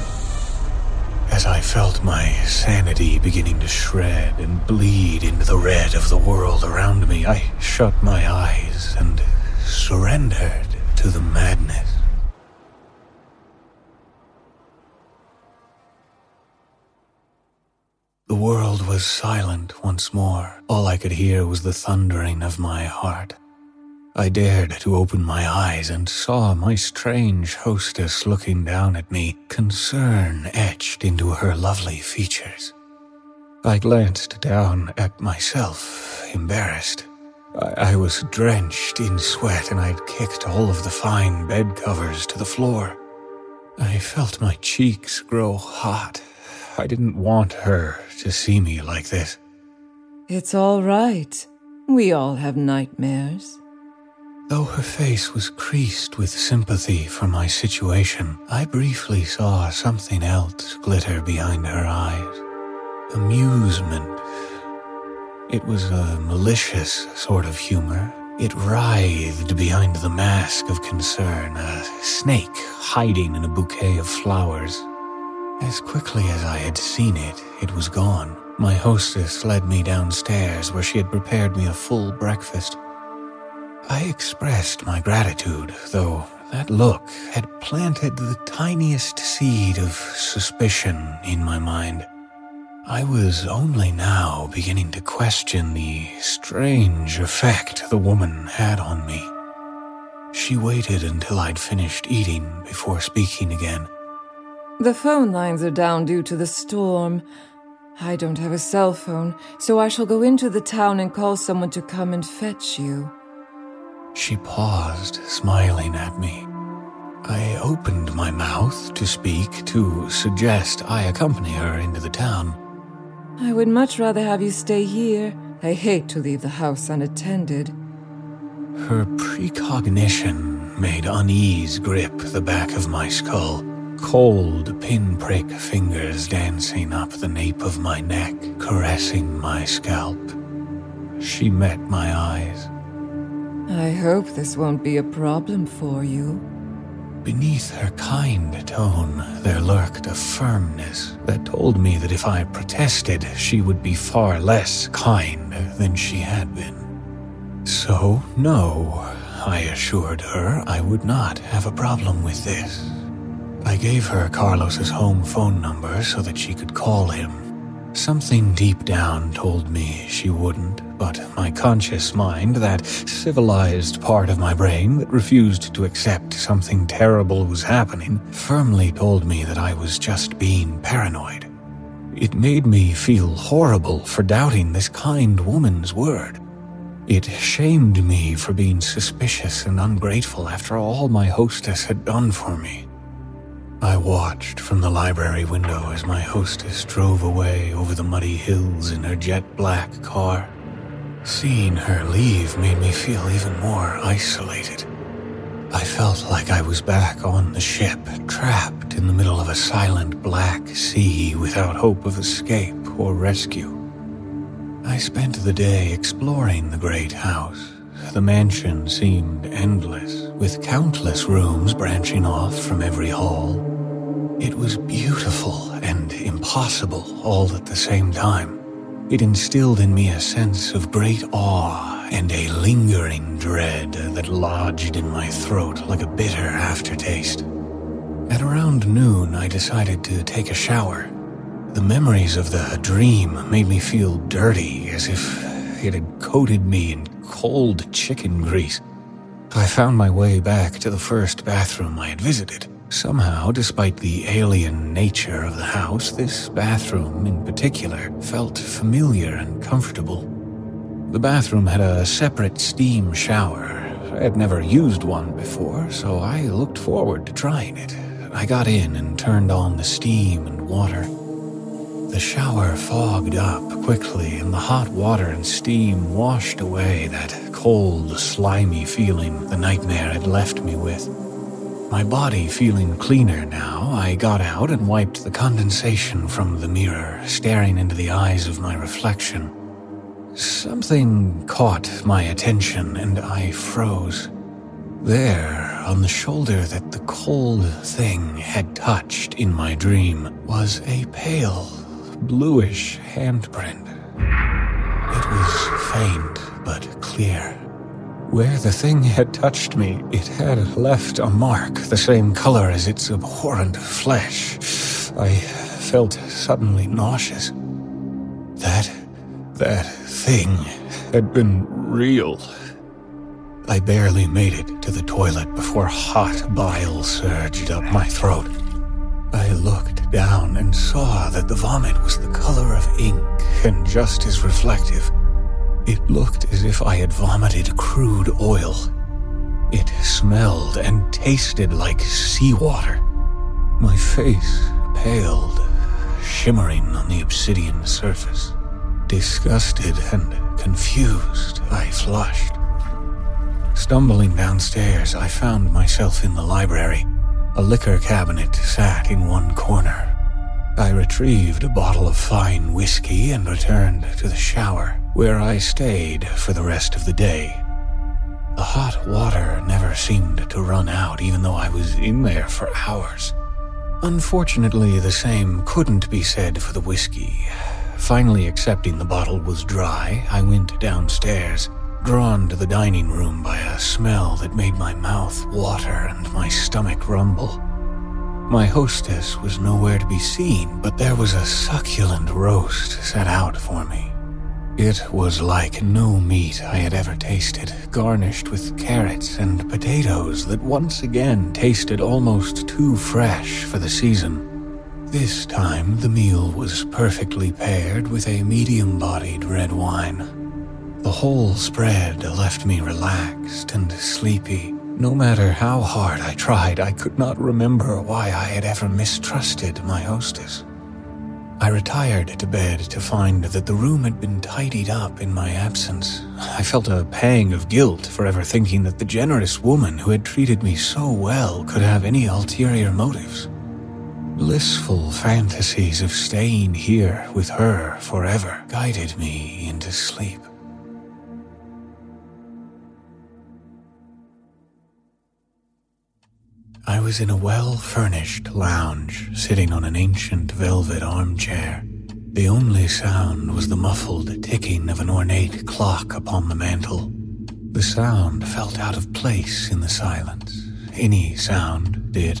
As I felt my sanity beginning to shred and bleed into the red of the world around me, I shut my eyes and surrendered. to the madness. The world was silent once more. All I could hear was the thundering of my heart. I dared to open my eyes and saw my strange hostess looking down at me, concern etched into her lovely features. I glanced down at myself, embarrassed. I, I was drenched in sweat and I'd kicked all of the fine bed covers to the floor. I felt my cheeks grow hot. I didn't want her to see me like this. It's all right. We all have nightmares. Though her face was creased with sympathy for my situation, I briefly saw something else glitter behind her eyes. Amusement. It was a malicious sort of humor. It writhed behind the mask of concern, a snake hiding in a bouquet of flowers. As quickly as I had seen it, it was gone. My hostess led me downstairs where she had prepared me a full breakfast. I expressed my gratitude, though that look had planted the tiniest seed of suspicion in my mind. I was only now beginning to question the strange effect the woman had on me. She waited until I'd finished eating before speaking again. The phone lines are down due to the storm. I don't have a cell phone, so I shall go into the town and call someone to come and fetch you. She paused, smiling at me. I opened my mouth to speak, to suggest I accompany her into the town. I would much rather have you stay here. I hate to leave the house unattended. Her precognition made unease grip the back of my skull, cold pinprick fingers dancing up the nape of my neck, caressing my scalp. She met my eyes. I hope this won't be a problem for you. Beneath her kind tone, there lurked a firmness that told me that if I protested, she would be far less kind than she had been. So, no, I assured her I would not have a problem with this. I gave her Carlos's home phone number so that she could call him. Something deep down told me she wouldn't, but my conscious mind, that civilized part of my brain that refused to accept something terrible was happening, firmly told me that I was just being paranoid. It made me feel horrible for doubting this kind woman's word. It shamed me for being suspicious and ungrateful after all my hostess had done for me. I watched from the library window as my hostess drove away over the muddy hills in her jet-black car. Seeing her leave made me feel even more isolated. I felt like I was back on the ship, trapped in the middle of a silent black sea without hope of escape or rescue. I spent the day exploring the great house. The mansion seemed endless, with countless rooms branching off from every hall. It was beautiful and impossible all at the same time. It instilled in me a sense of great awe and a lingering dread that lodged in my throat like a bitter aftertaste. At around noon, I decided to take a shower. The memories of the dream made me feel dirty, as if it had coated me in cold chicken grease. I found my way back to the first bathroom I had visited. Somehow, despite the alien nature of the house, this bathroom in particular felt familiar and comfortable. The bathroom had a separate steam shower. I had never used one before, so I looked forward to trying it. I got in and turned on the steam and water. The shower fogged up quickly, and the hot water and steam washed away that cold, slimy feeling the nightmare had left me with. My body feeling cleaner now, I got out and wiped the condensation from the mirror, staring into the eyes of my reflection. Something caught my attention, and I froze. There, on the shoulder that the cold thing had touched in my dream, was a pale, bluish handprint. It was faint but clear. Where the thing had touched me, it had left a mark the same color as its abhorrent flesh. I felt suddenly nauseous. That, that thing had been real. I barely made it to the toilet before hot bile surged up my throat. I looked down and saw that the vomit was the color of ink and just as reflective. It looked as if I had vomited crude oil. It smelled and tasted like seawater. My face paled, shimmering on the obsidian surface. Disgusted and confused, I flushed. Stumbling downstairs, I found myself in the library. A liquor cabinet sat in one corner. I retrieved a bottle of fine whiskey and returned to the shower, where I stayed for the rest of the day. The hot water never seemed to run out, even though I was in there for hours. Unfortunately, the same couldn't be said for the whiskey. Finally accepting the bottle was dry, I went downstairs, drawn to the dining room by a smell that made my mouth water and my stomach rumble. My hostess was nowhere to be seen, but there was a succulent roast set out for me. It was like no meat I had ever tasted, garnished with carrots and potatoes that once again tasted almost too fresh for the season. This time, the meal was perfectly paired with a medium-bodied red wine. The whole spread left me relaxed and sleepy. No matter how hard I tried, I could not remember why I had ever mistrusted my hostess. I retired to bed to find that the room had been tidied up in my absence. I felt a pang of guilt for ever thinking that the generous woman who had treated me so well could have any ulterior motives. Blissful fantasies of staying here with her forever guided me into sleep. I was in a well-furnished lounge, sitting on an ancient velvet armchair. The only sound was the muffled ticking of an ornate clock upon the mantel. The sound felt out of place in the silence. Any sound did.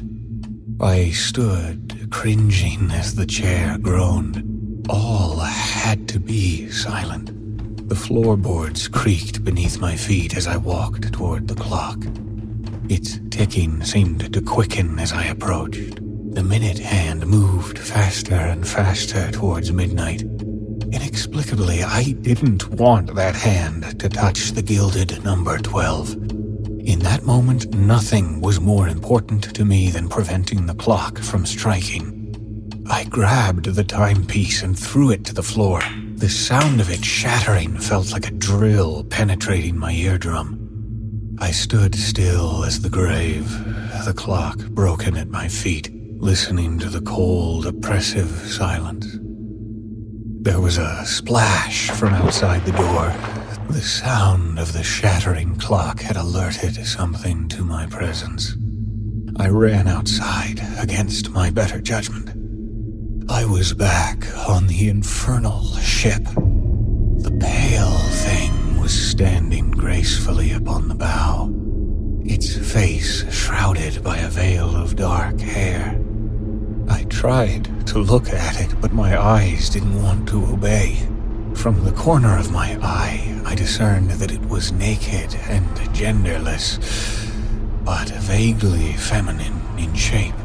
I stood, cringing as the chair groaned. All had to be silent. The floorboards creaked beneath my feet as I walked toward the clock. Its ticking seemed to quicken as I approached. The minute hand moved faster and faster towards midnight. Inexplicably, I didn't want that hand to touch the gilded number twelve. In that moment, nothing was more important to me than preventing the clock from striking. I grabbed the timepiece and threw it to the floor. The sound of it shattering felt like a drill penetrating my eardrum. I stood still as the grave, the clock broken at my feet, listening to the cold, oppressive silence. There was a splash from outside the door. The sound of the shattering clock had alerted something to my presence. I ran outside against my better judgment. I was back on the infernal ship. The pale thing was standing gracefully upon the bow, its face shrouded by a veil of dark hair. I tried to look at it, but my eyes didn't want to obey. From the corner of my eye, I discerned that it was naked and genderless, but vaguely feminine in shape.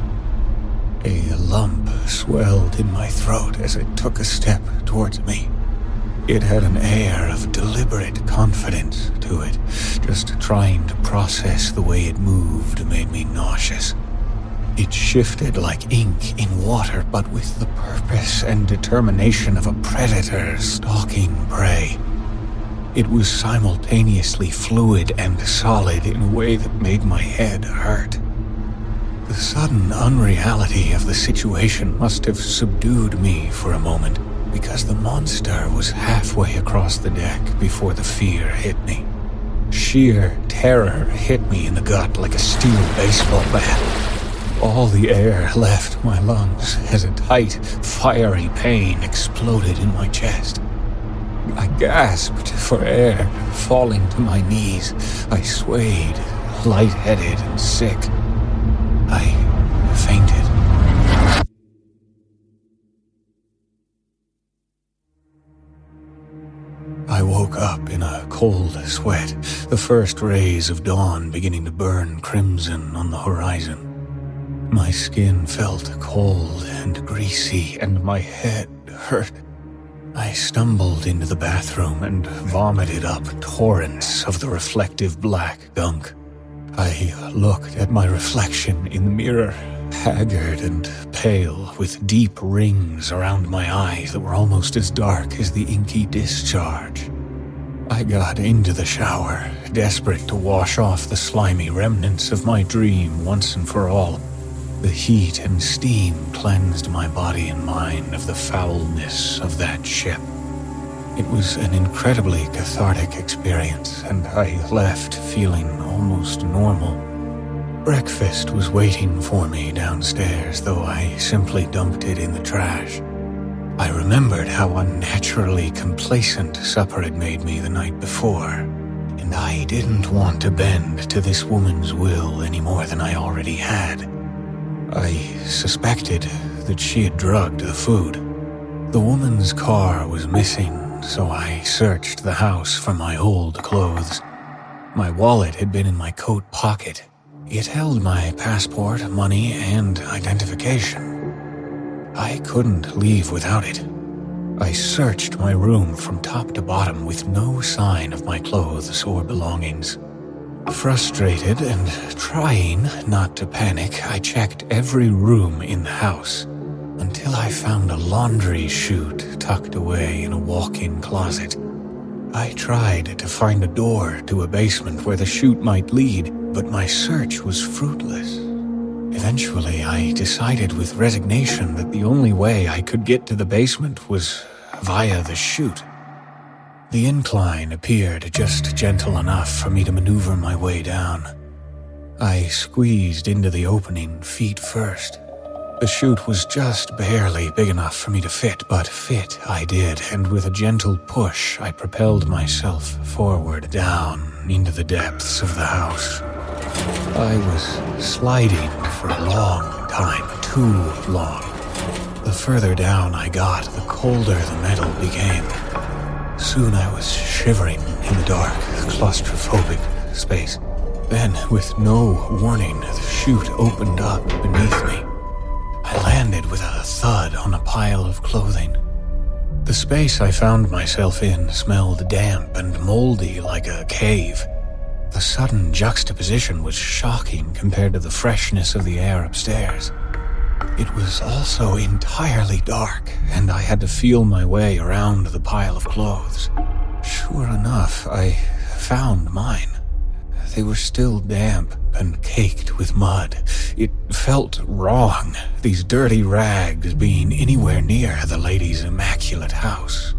A lump swelled in my throat as it took a step towards me. It had an air of deliberate confidence to it. Just trying to process the way it moved made me nauseous. It shifted like ink in water, but with the purpose and determination of a predator stalking prey. It was simultaneously fluid and solid in a way that made my head hurt. The sudden unreality of the situation must have subdued me for a moment, because the monster was halfway across the deck before the fear hit me. Sheer terror hit me in the gut like a steel baseball bat. All the air left my lungs as a tight, fiery pain exploded in my chest. I gasped for air, falling to my knees. I swayed, lightheaded and sick. I fainted. I woke up in a cold sweat, the first rays of dawn beginning to burn crimson on the horizon. My skin felt cold and greasy, and my head hurt. I stumbled into the bathroom and vomited up torrents of the reflective black gunk. I looked at my reflection in the mirror, haggard and pale, with deep rings around my eyes that were almost as dark as the inky discharge. I got into the shower, desperate to wash off the slimy remnants of my dream once and for all. The heat and steam cleansed my body and mind of the foulness of that ship. It was an incredibly cathartic experience, and I left feeling almost normal. Breakfast was waiting for me downstairs, though I simply dumped it in the trash. I remembered how unnaturally complacent supper had made me the night before, and I didn't want to bend to this woman's will any more than I already had. I suspected that she had drugged the food. The woman's car was missing, so I searched the house for my old clothes. My wallet had been in my coat pocket. It held my passport, money, and identification. I couldn't leave without it. I searched my room from top to bottom with no sign of my clothes or belongings. Frustrated and trying not to panic, I checked every room in the house until I found a laundry chute tucked away in a walk-in closet. I tried to find a door to a basement where the chute might lead, but my search was fruitless. Eventually, I decided with resignation that the only way I could get to the basement was via the chute. The incline appeared just gentle enough for me to maneuver my way down. I squeezed into the opening feet first. The chute was just barely big enough for me to fit, but fit I did, and with a gentle push, I propelled myself forward down into the depths of the house. I was sliding for a long time, too long. The further down I got, the colder the metal became. Soon I was shivering in the dark, claustrophobic space. Then, with no warning, the chute opened up beneath me. I landed with a thud on a pile of clothing. The space I found myself in smelled damp and moldy like a cave. The sudden juxtaposition was shocking compared to the freshness of the air upstairs. It was also entirely dark, and I had to feel my way around the pile of clothes. Sure enough, I found mine. They were still damp and caked with mud. It felt wrong, these dirty rags being anywhere near the lady's immaculate house.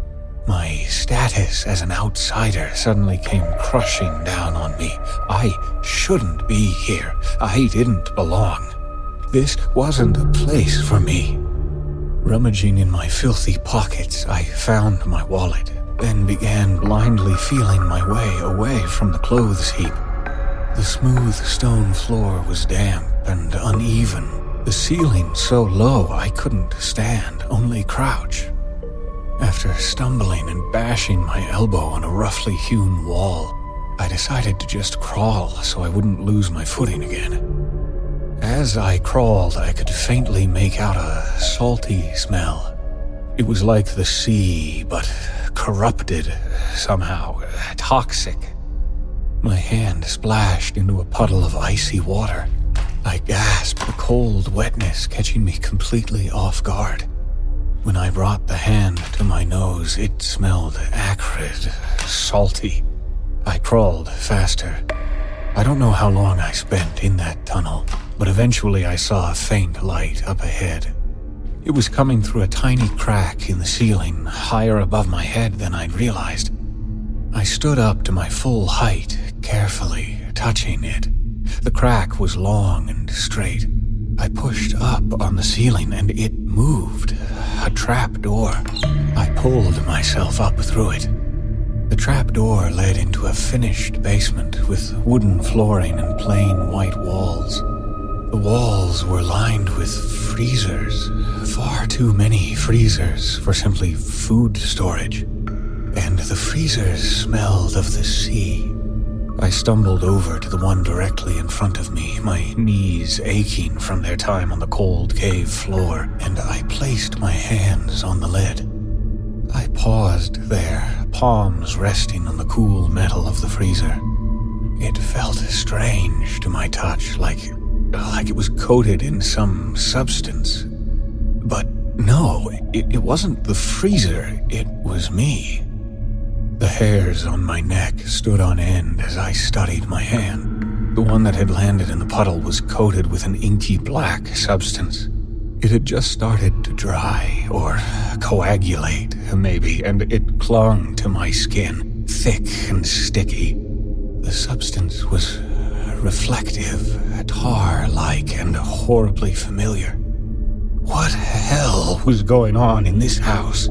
My status as an outsider suddenly came crushing down on me. I shouldn't be here. I didn't belong. This wasn't a place for me. Rummaging in my filthy pockets, I found my wallet, then began blindly feeling my way away from the clothes heap. The smooth stone floor was damp and uneven, the ceiling so low I couldn't stand, only crouch. After stumbling and bashing my elbow on a roughly hewn wall, I decided to just crawl so I wouldn't lose my footing again. As I crawled, I could faintly make out a salty smell. It was like the sea, but corrupted somehow, toxic. My hand splashed into a puddle of icy water. I gasped, the cold wetness catching me completely off guard. When I brought the hand to my nose, it smelled acrid, salty. I crawled faster. I don't know how long I spent in that tunnel, but eventually I saw a faint light up ahead. It was coming through a tiny crack in the ceiling, higher above my head than I'd realized. I stood up to my full height, carefully touching it. The crack was long and straight. I pushed up on the ceiling and it moved. A trap door. I pulled myself up through it. The trapdoor led into a finished basement with wooden flooring and plain white walls. The walls were lined with freezers, far too many freezers for simply food storage, and the freezers smelled of the sea. I stumbled over to the one directly in front of me, my knees aching from their time on the cold cave floor, and I placed my hands on the lid. I paused there, palms resting on the cool metal of the freezer. It felt strange to my touch, like, like it was coated in some substance. But no, it, it wasn't the freezer, it was me. The hairs on my neck stood on end as I studied my hand. The one that had landed in the puddle was coated with an inky black substance. It had just started to dry, or coagulate, maybe, and it clung to my skin, thick and sticky. The substance was reflective, tar-like, and horribly familiar. What hell was going on in this house?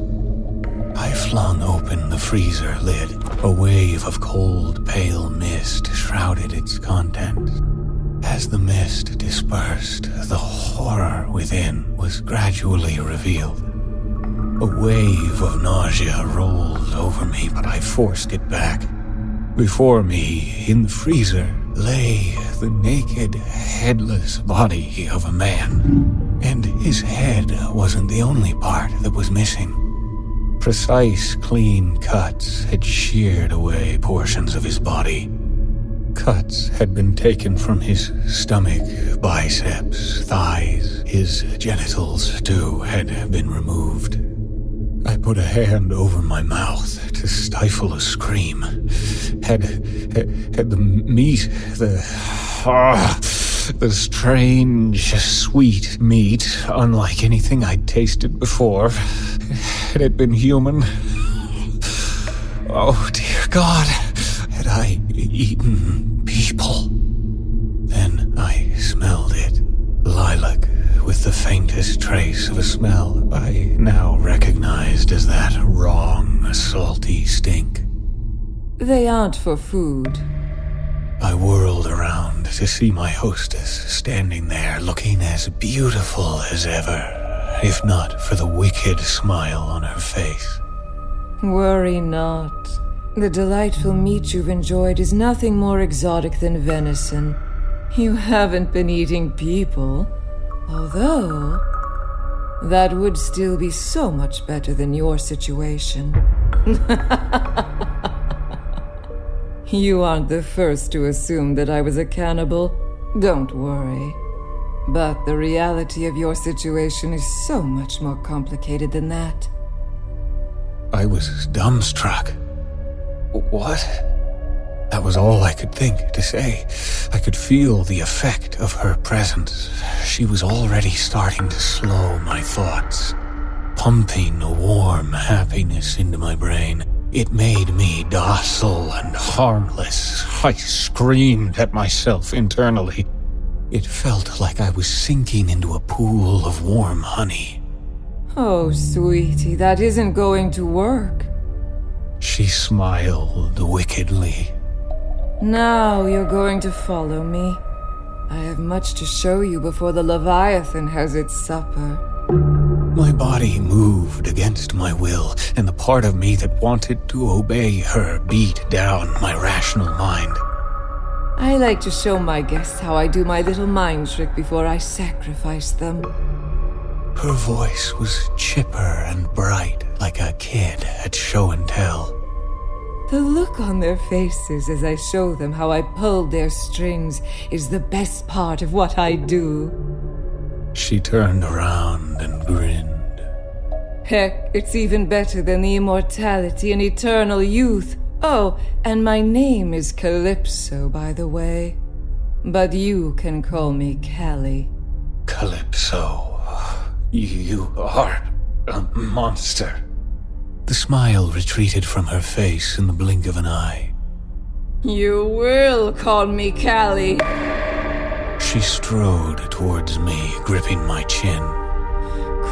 I flung open the freezer lid. A wave of cold, pale mist shrouded its contents. As the mist dispersed, the horror within was gradually revealed. A wave of nausea rolled over me, but I forced it back. Before me, in the freezer, lay the naked, headless body of a man. And his head wasn't the only part that was missing. Precise, clean cuts had sheared away portions of his body. Cuts had been taken from his stomach, biceps, thighs. His genitals, too, had been removed. I put a hand over my mouth to stifle a scream. Had, had, had the meat, the... Ah, the strange, sweet meat, unlike anything I'd tasted before. Had it been human? Oh, dear God. Had I eaten people? Then I smelled it. Lilac, with the faintest trace of a smell I now recognized as that wrong, salty stink. They aren't for food. I whirled around to see my hostess standing there looking as beautiful as ever, if not for the wicked smile on her face. Worry not. The delightful meat you've enjoyed is nothing more exotic than venison. You haven't been eating people, although that would still be so much better than your situation. You aren't the first to assume that I was a cannibal. Don't worry. But the reality of your situation is so much more complicated than that. I was dumbstruck. What? That was all I could think to say. I could feel the effect of her presence. She was already starting to slow my thoughts, pumping a warm happiness into my brain. It made me docile and harmless. I screamed at myself internally. It felt like I was sinking into a pool of warm honey. Oh, sweetie, that isn't going to work. She smiled wickedly. Now you're going to follow me. I have much to show you before the Leviathan has its supper. My body moved against my will, and the part of me that wanted to obey her beat down my rational mind. I like to show my guests how I do my little mind trick before I sacrifice them. Her voice was chipper and bright, like a kid at show and tell. The look on their faces as I show them how I pulled their strings is the best part of what I do. She turned around and grinned. Heck, it's even better than the immortality and eternal youth. Oh, and my name is Calypso, by the way. But you can call me Callie. Calypso, you are a monster. The smile retreated from her face in the blink of an eye. You will call me Callie. She strode towards me, gripping my chin.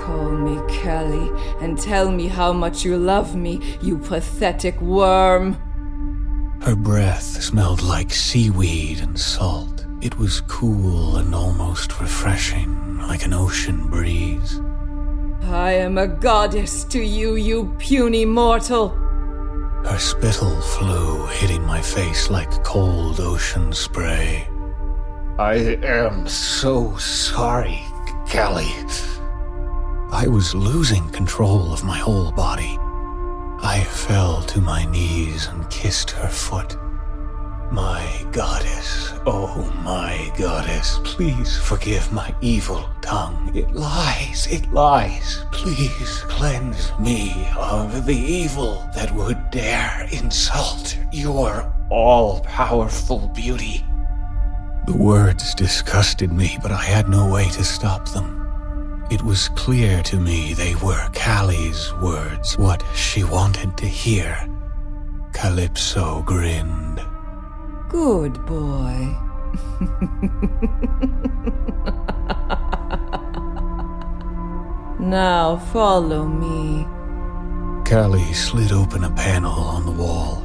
Call me Kelly and tell me how much you love me, you pathetic worm. Her breath smelled like seaweed and salt. It was cool and almost refreshing, like an ocean breeze. I am a goddess to you, you puny mortal. Her spittle flew, hitting my face like cold ocean spray. I am so sorry, Callie. I was losing control of my whole body. I fell to my knees and kissed her foot. My goddess, oh my goddess, please forgive my evil tongue. It lies, it lies. Please cleanse me of the evil that would dare insult your all-powerful beauty. The words disgusted me, but I had no way to stop them. It was clear to me they were Callie's words, what she wanted to hear. Calypso grinned. Good boy. Now follow me. Callie slid open a panel on the wall.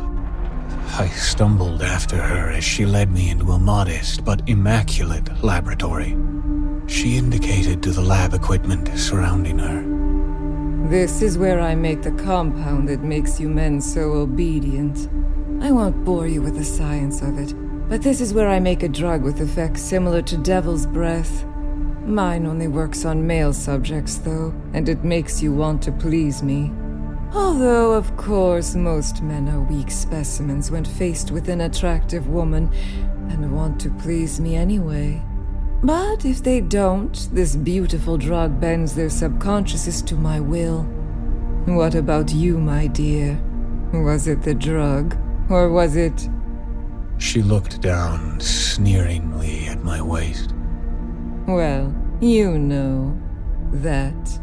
I stumbled after her as she led me into a modest but immaculate laboratory. She indicated to the lab equipment surrounding her. This is where I make the compound that makes you men so obedient. I won't bore you with the science of it, but this is where I make a drug with effects similar to devil's breath. Mine only works on male subjects, though, and it makes you want to please me. Although, of course, most men are weak specimens when faced with an attractive woman and want to please me anyway. But if they don't, this beautiful drug bends their subconsciouses to my will. What about you, my dear? Was it the drug, or was it... She looked down sneeringly at my waist. Well, you know, that...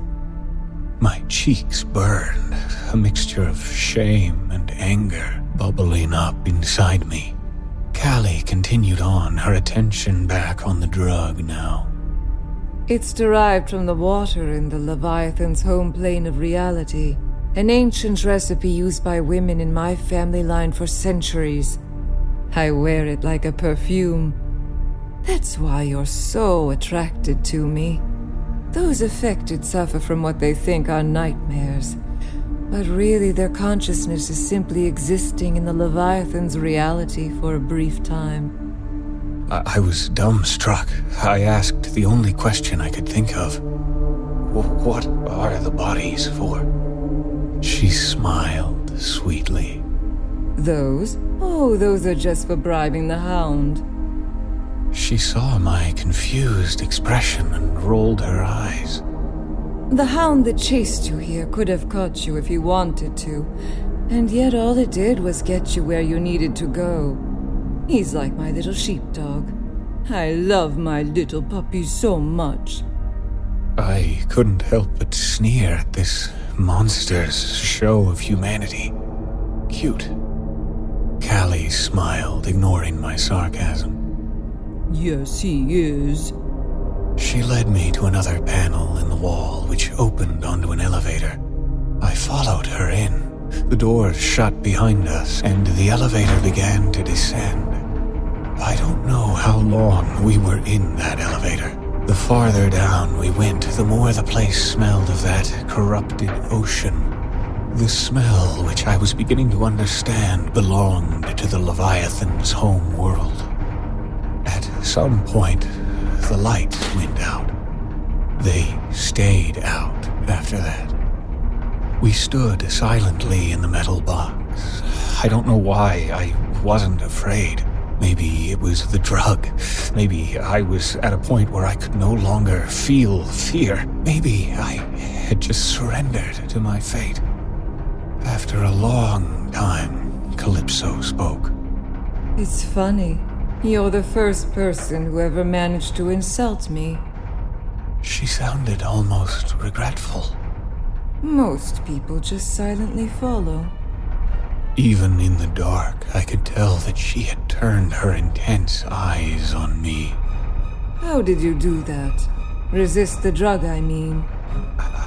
My cheeks burned, a mixture of shame and anger bubbling up inside me. Callie continued on, her attention back on the drug now. It's derived from the water in the Leviathan's home plane of reality, an ancient recipe used by women in my family line for centuries. I wear it like a perfume. That's why you're so attracted to me. Those affected suffer from what they think are nightmares, but really their consciousness is simply existing in the Leviathan's reality for a brief time. I, I was dumbstruck. I asked the only question I could think of. What are the bodies for? She smiled sweetly. Those? Oh, those are just for bribing the Hound. She saw my confused expression and rolled her eyes. The Hound that chased you here could have caught you if he wanted to, and yet all it did was get you where you needed to go. He's like my little sheepdog. I love my little puppy so much. I couldn't help but sneer at this monster's show of humanity. Cute. Callie smiled, ignoring my sarcasm. Yes, he is. She led me to another panel in the wall, which opened onto an elevator. I followed her in. The doors shut behind us, and the elevator began to descend. I don't know how long we were in that elevator. The farther down we went, the more the place smelled of that corrupted ocean. The smell, which I was beginning to understand, belonged to the Leviathan's home world. At some point, the lights went out. They stayed out after that. We stood silently in the metal box. I don't know why I wasn't afraid. Maybe it was the drug. Maybe I was at a point where I could no longer feel fear. Maybe I had just surrendered to my fate. After a long time, Calypso spoke. It's funny. You're the first person who ever managed to insult me. She sounded almost regretful. Most people just silently follow. Even in the dark, I could tell that she had turned her intense eyes on me. How did you do that? Resist the drug, I mean. I,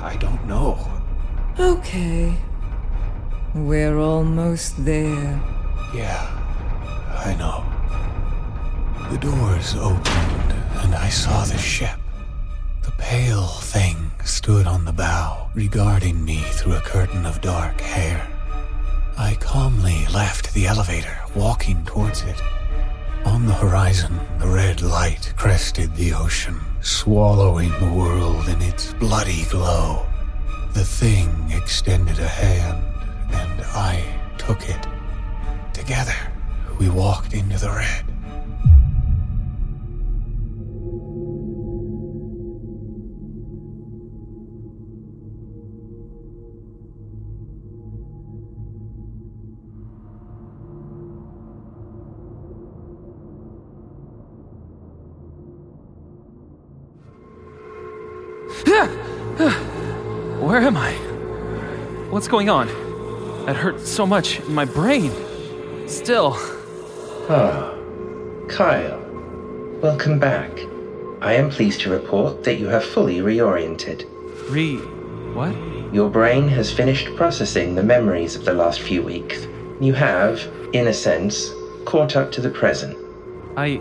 I don't know. Okay. We're almost there. Yeah, I know. The doors opened, and I saw the ship. The pale thing stood on the bow, regarding me through a curtain of dark hair. I calmly left the elevator, walking towards it. On the horizon, the red light crested the ocean, swallowing the world in its bloody glow. The thing extended a hand, and I took it. Together, we walked into the red. Where am I? What's going on? That hurt so much in my brain. Still. Ah, Kyle. Welcome back. I am pleased to report that you have fully reoriented. Re... what? Your brain has finished processing the memories of the last few weeks. You have, in a sense, caught up to the present. I...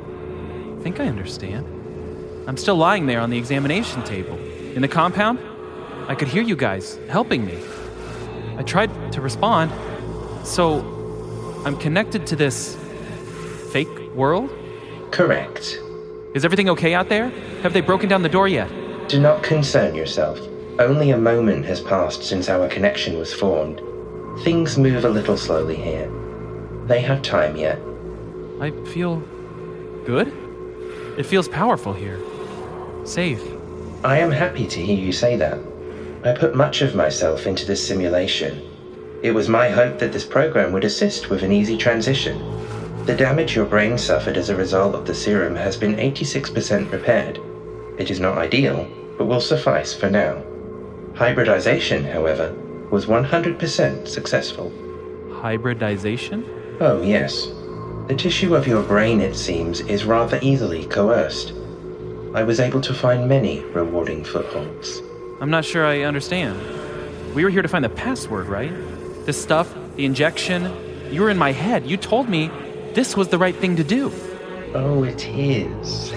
think I understand. I'm still lying there on the examination table. In the compound, I could hear you guys helping me. I tried to respond, so I'm connected to this fake world? Correct. Is everything okay out there? Have they broken down the door yet? Do not concern yourself. Only a moment has passed since our connection was formed. Things move a little slowly here. They have time yet. I feel good. It feels powerful here. Safe. I am happy to hear you say that. I put much of myself into this simulation. It was my hope that this program would assist with an easy transition. The damage your brain suffered as a result of the serum has been eighty-six percent repaired. It is not ideal, but will suffice for now. Hybridization, however, was one hundred percent successful. Hybridization? Oh, yes. The tissue of your brain, it seems, is rather easily coerced. I was able to find many rewarding footholds. I'm not sure I understand. We were here to find the password, right? This stuff, the injection, you were in my head. You told me this was the right thing to do. Oh, it is.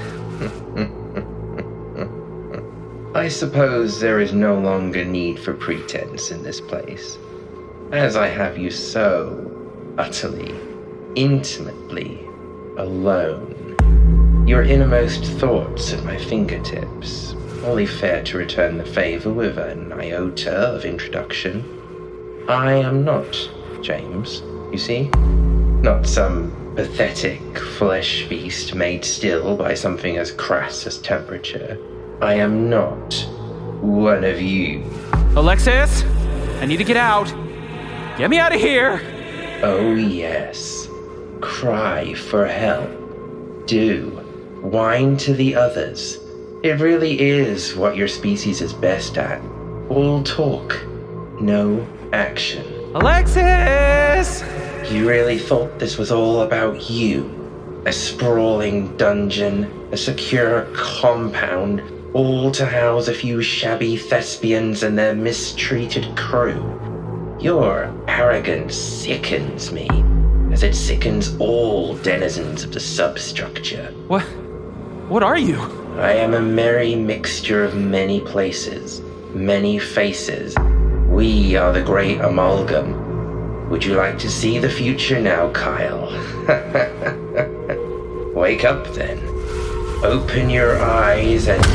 I suppose there is no longer need for pretense in this place, as I have you so utterly, intimately alone. Your innermost thoughts at my fingertips. Only fair to return the favor with an iota of introduction. I am not James, you see? Not some pathetic flesh beast made still by something as crass as temperature. I am not one of you. Alexis! I need to get out. Get me out of here! Oh, yes. Cry for help. Do. Whine to the others. It really is what your species is best at. All talk, no action. Alexis! You really thought this was all about you? A sprawling dungeon, a secure compound, all to house a few shabby thespians and their mistreated crew. Your arrogance sickens me, as it sickens all denizens of the substructure. What? What are you? I am a merry mixture of many places, many faces. We are the great amalgam. Would you like to see the future now, Kyle? Wake up, then. Open your eyes and...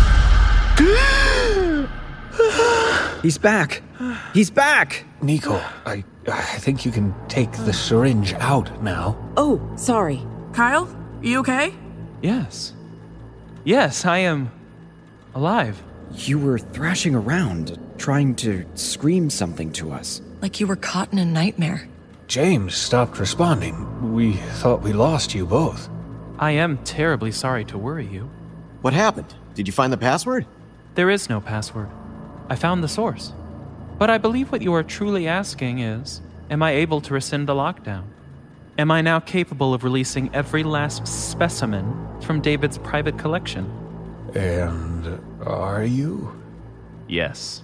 He's back! He's back! Nico, I, I think you can take the syringe out now. Oh, sorry. Kyle, you okay? Yes. Yes, I am alive. You were thrashing around, trying to scream something to us. Like you were caught in a nightmare. James stopped responding. We thought we lost you both. I am terribly sorry to worry you. What happened? Did you find the password? There is no password. I found the source. But I believe what you are truly asking is, am I able to rescind the lockdown? Am I now capable of releasing every last specimen from David's private collection? And are you? Yes.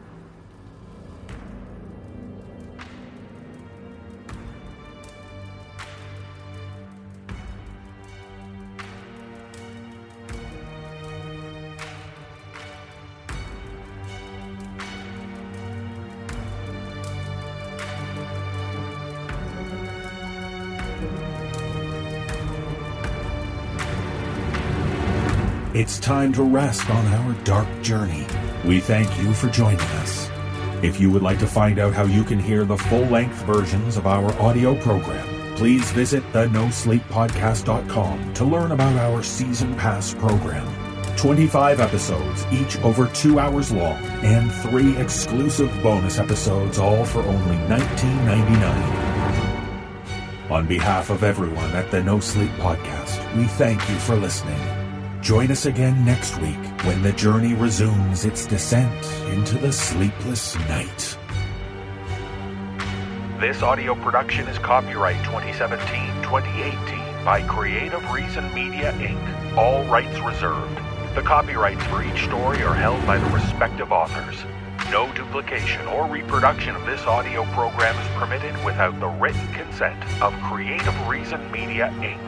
It's time to rest on our dark journey. We thank you for joining us. If you would like to find out how you can hear the full-length versions of our audio program, please visit the no sleep podcast dot com to learn about our Season Pass program. twenty-five episodes, each over two hours long, and three exclusive bonus episodes, all for only nineteen ninety-nine. On behalf of everyone at the No Sleep Podcast, we thank you for listening. Join us again next week when the journey resumes its descent into the sleepless night. This audio production is copyright twenty seventeen twenty eighteen by Creative Reason Media, Incorporated. All rights reserved. The copyrights for each story are held by the respective authors. No duplication or reproduction of this audio program is permitted without the written consent of Creative Reason Media, Incorporated.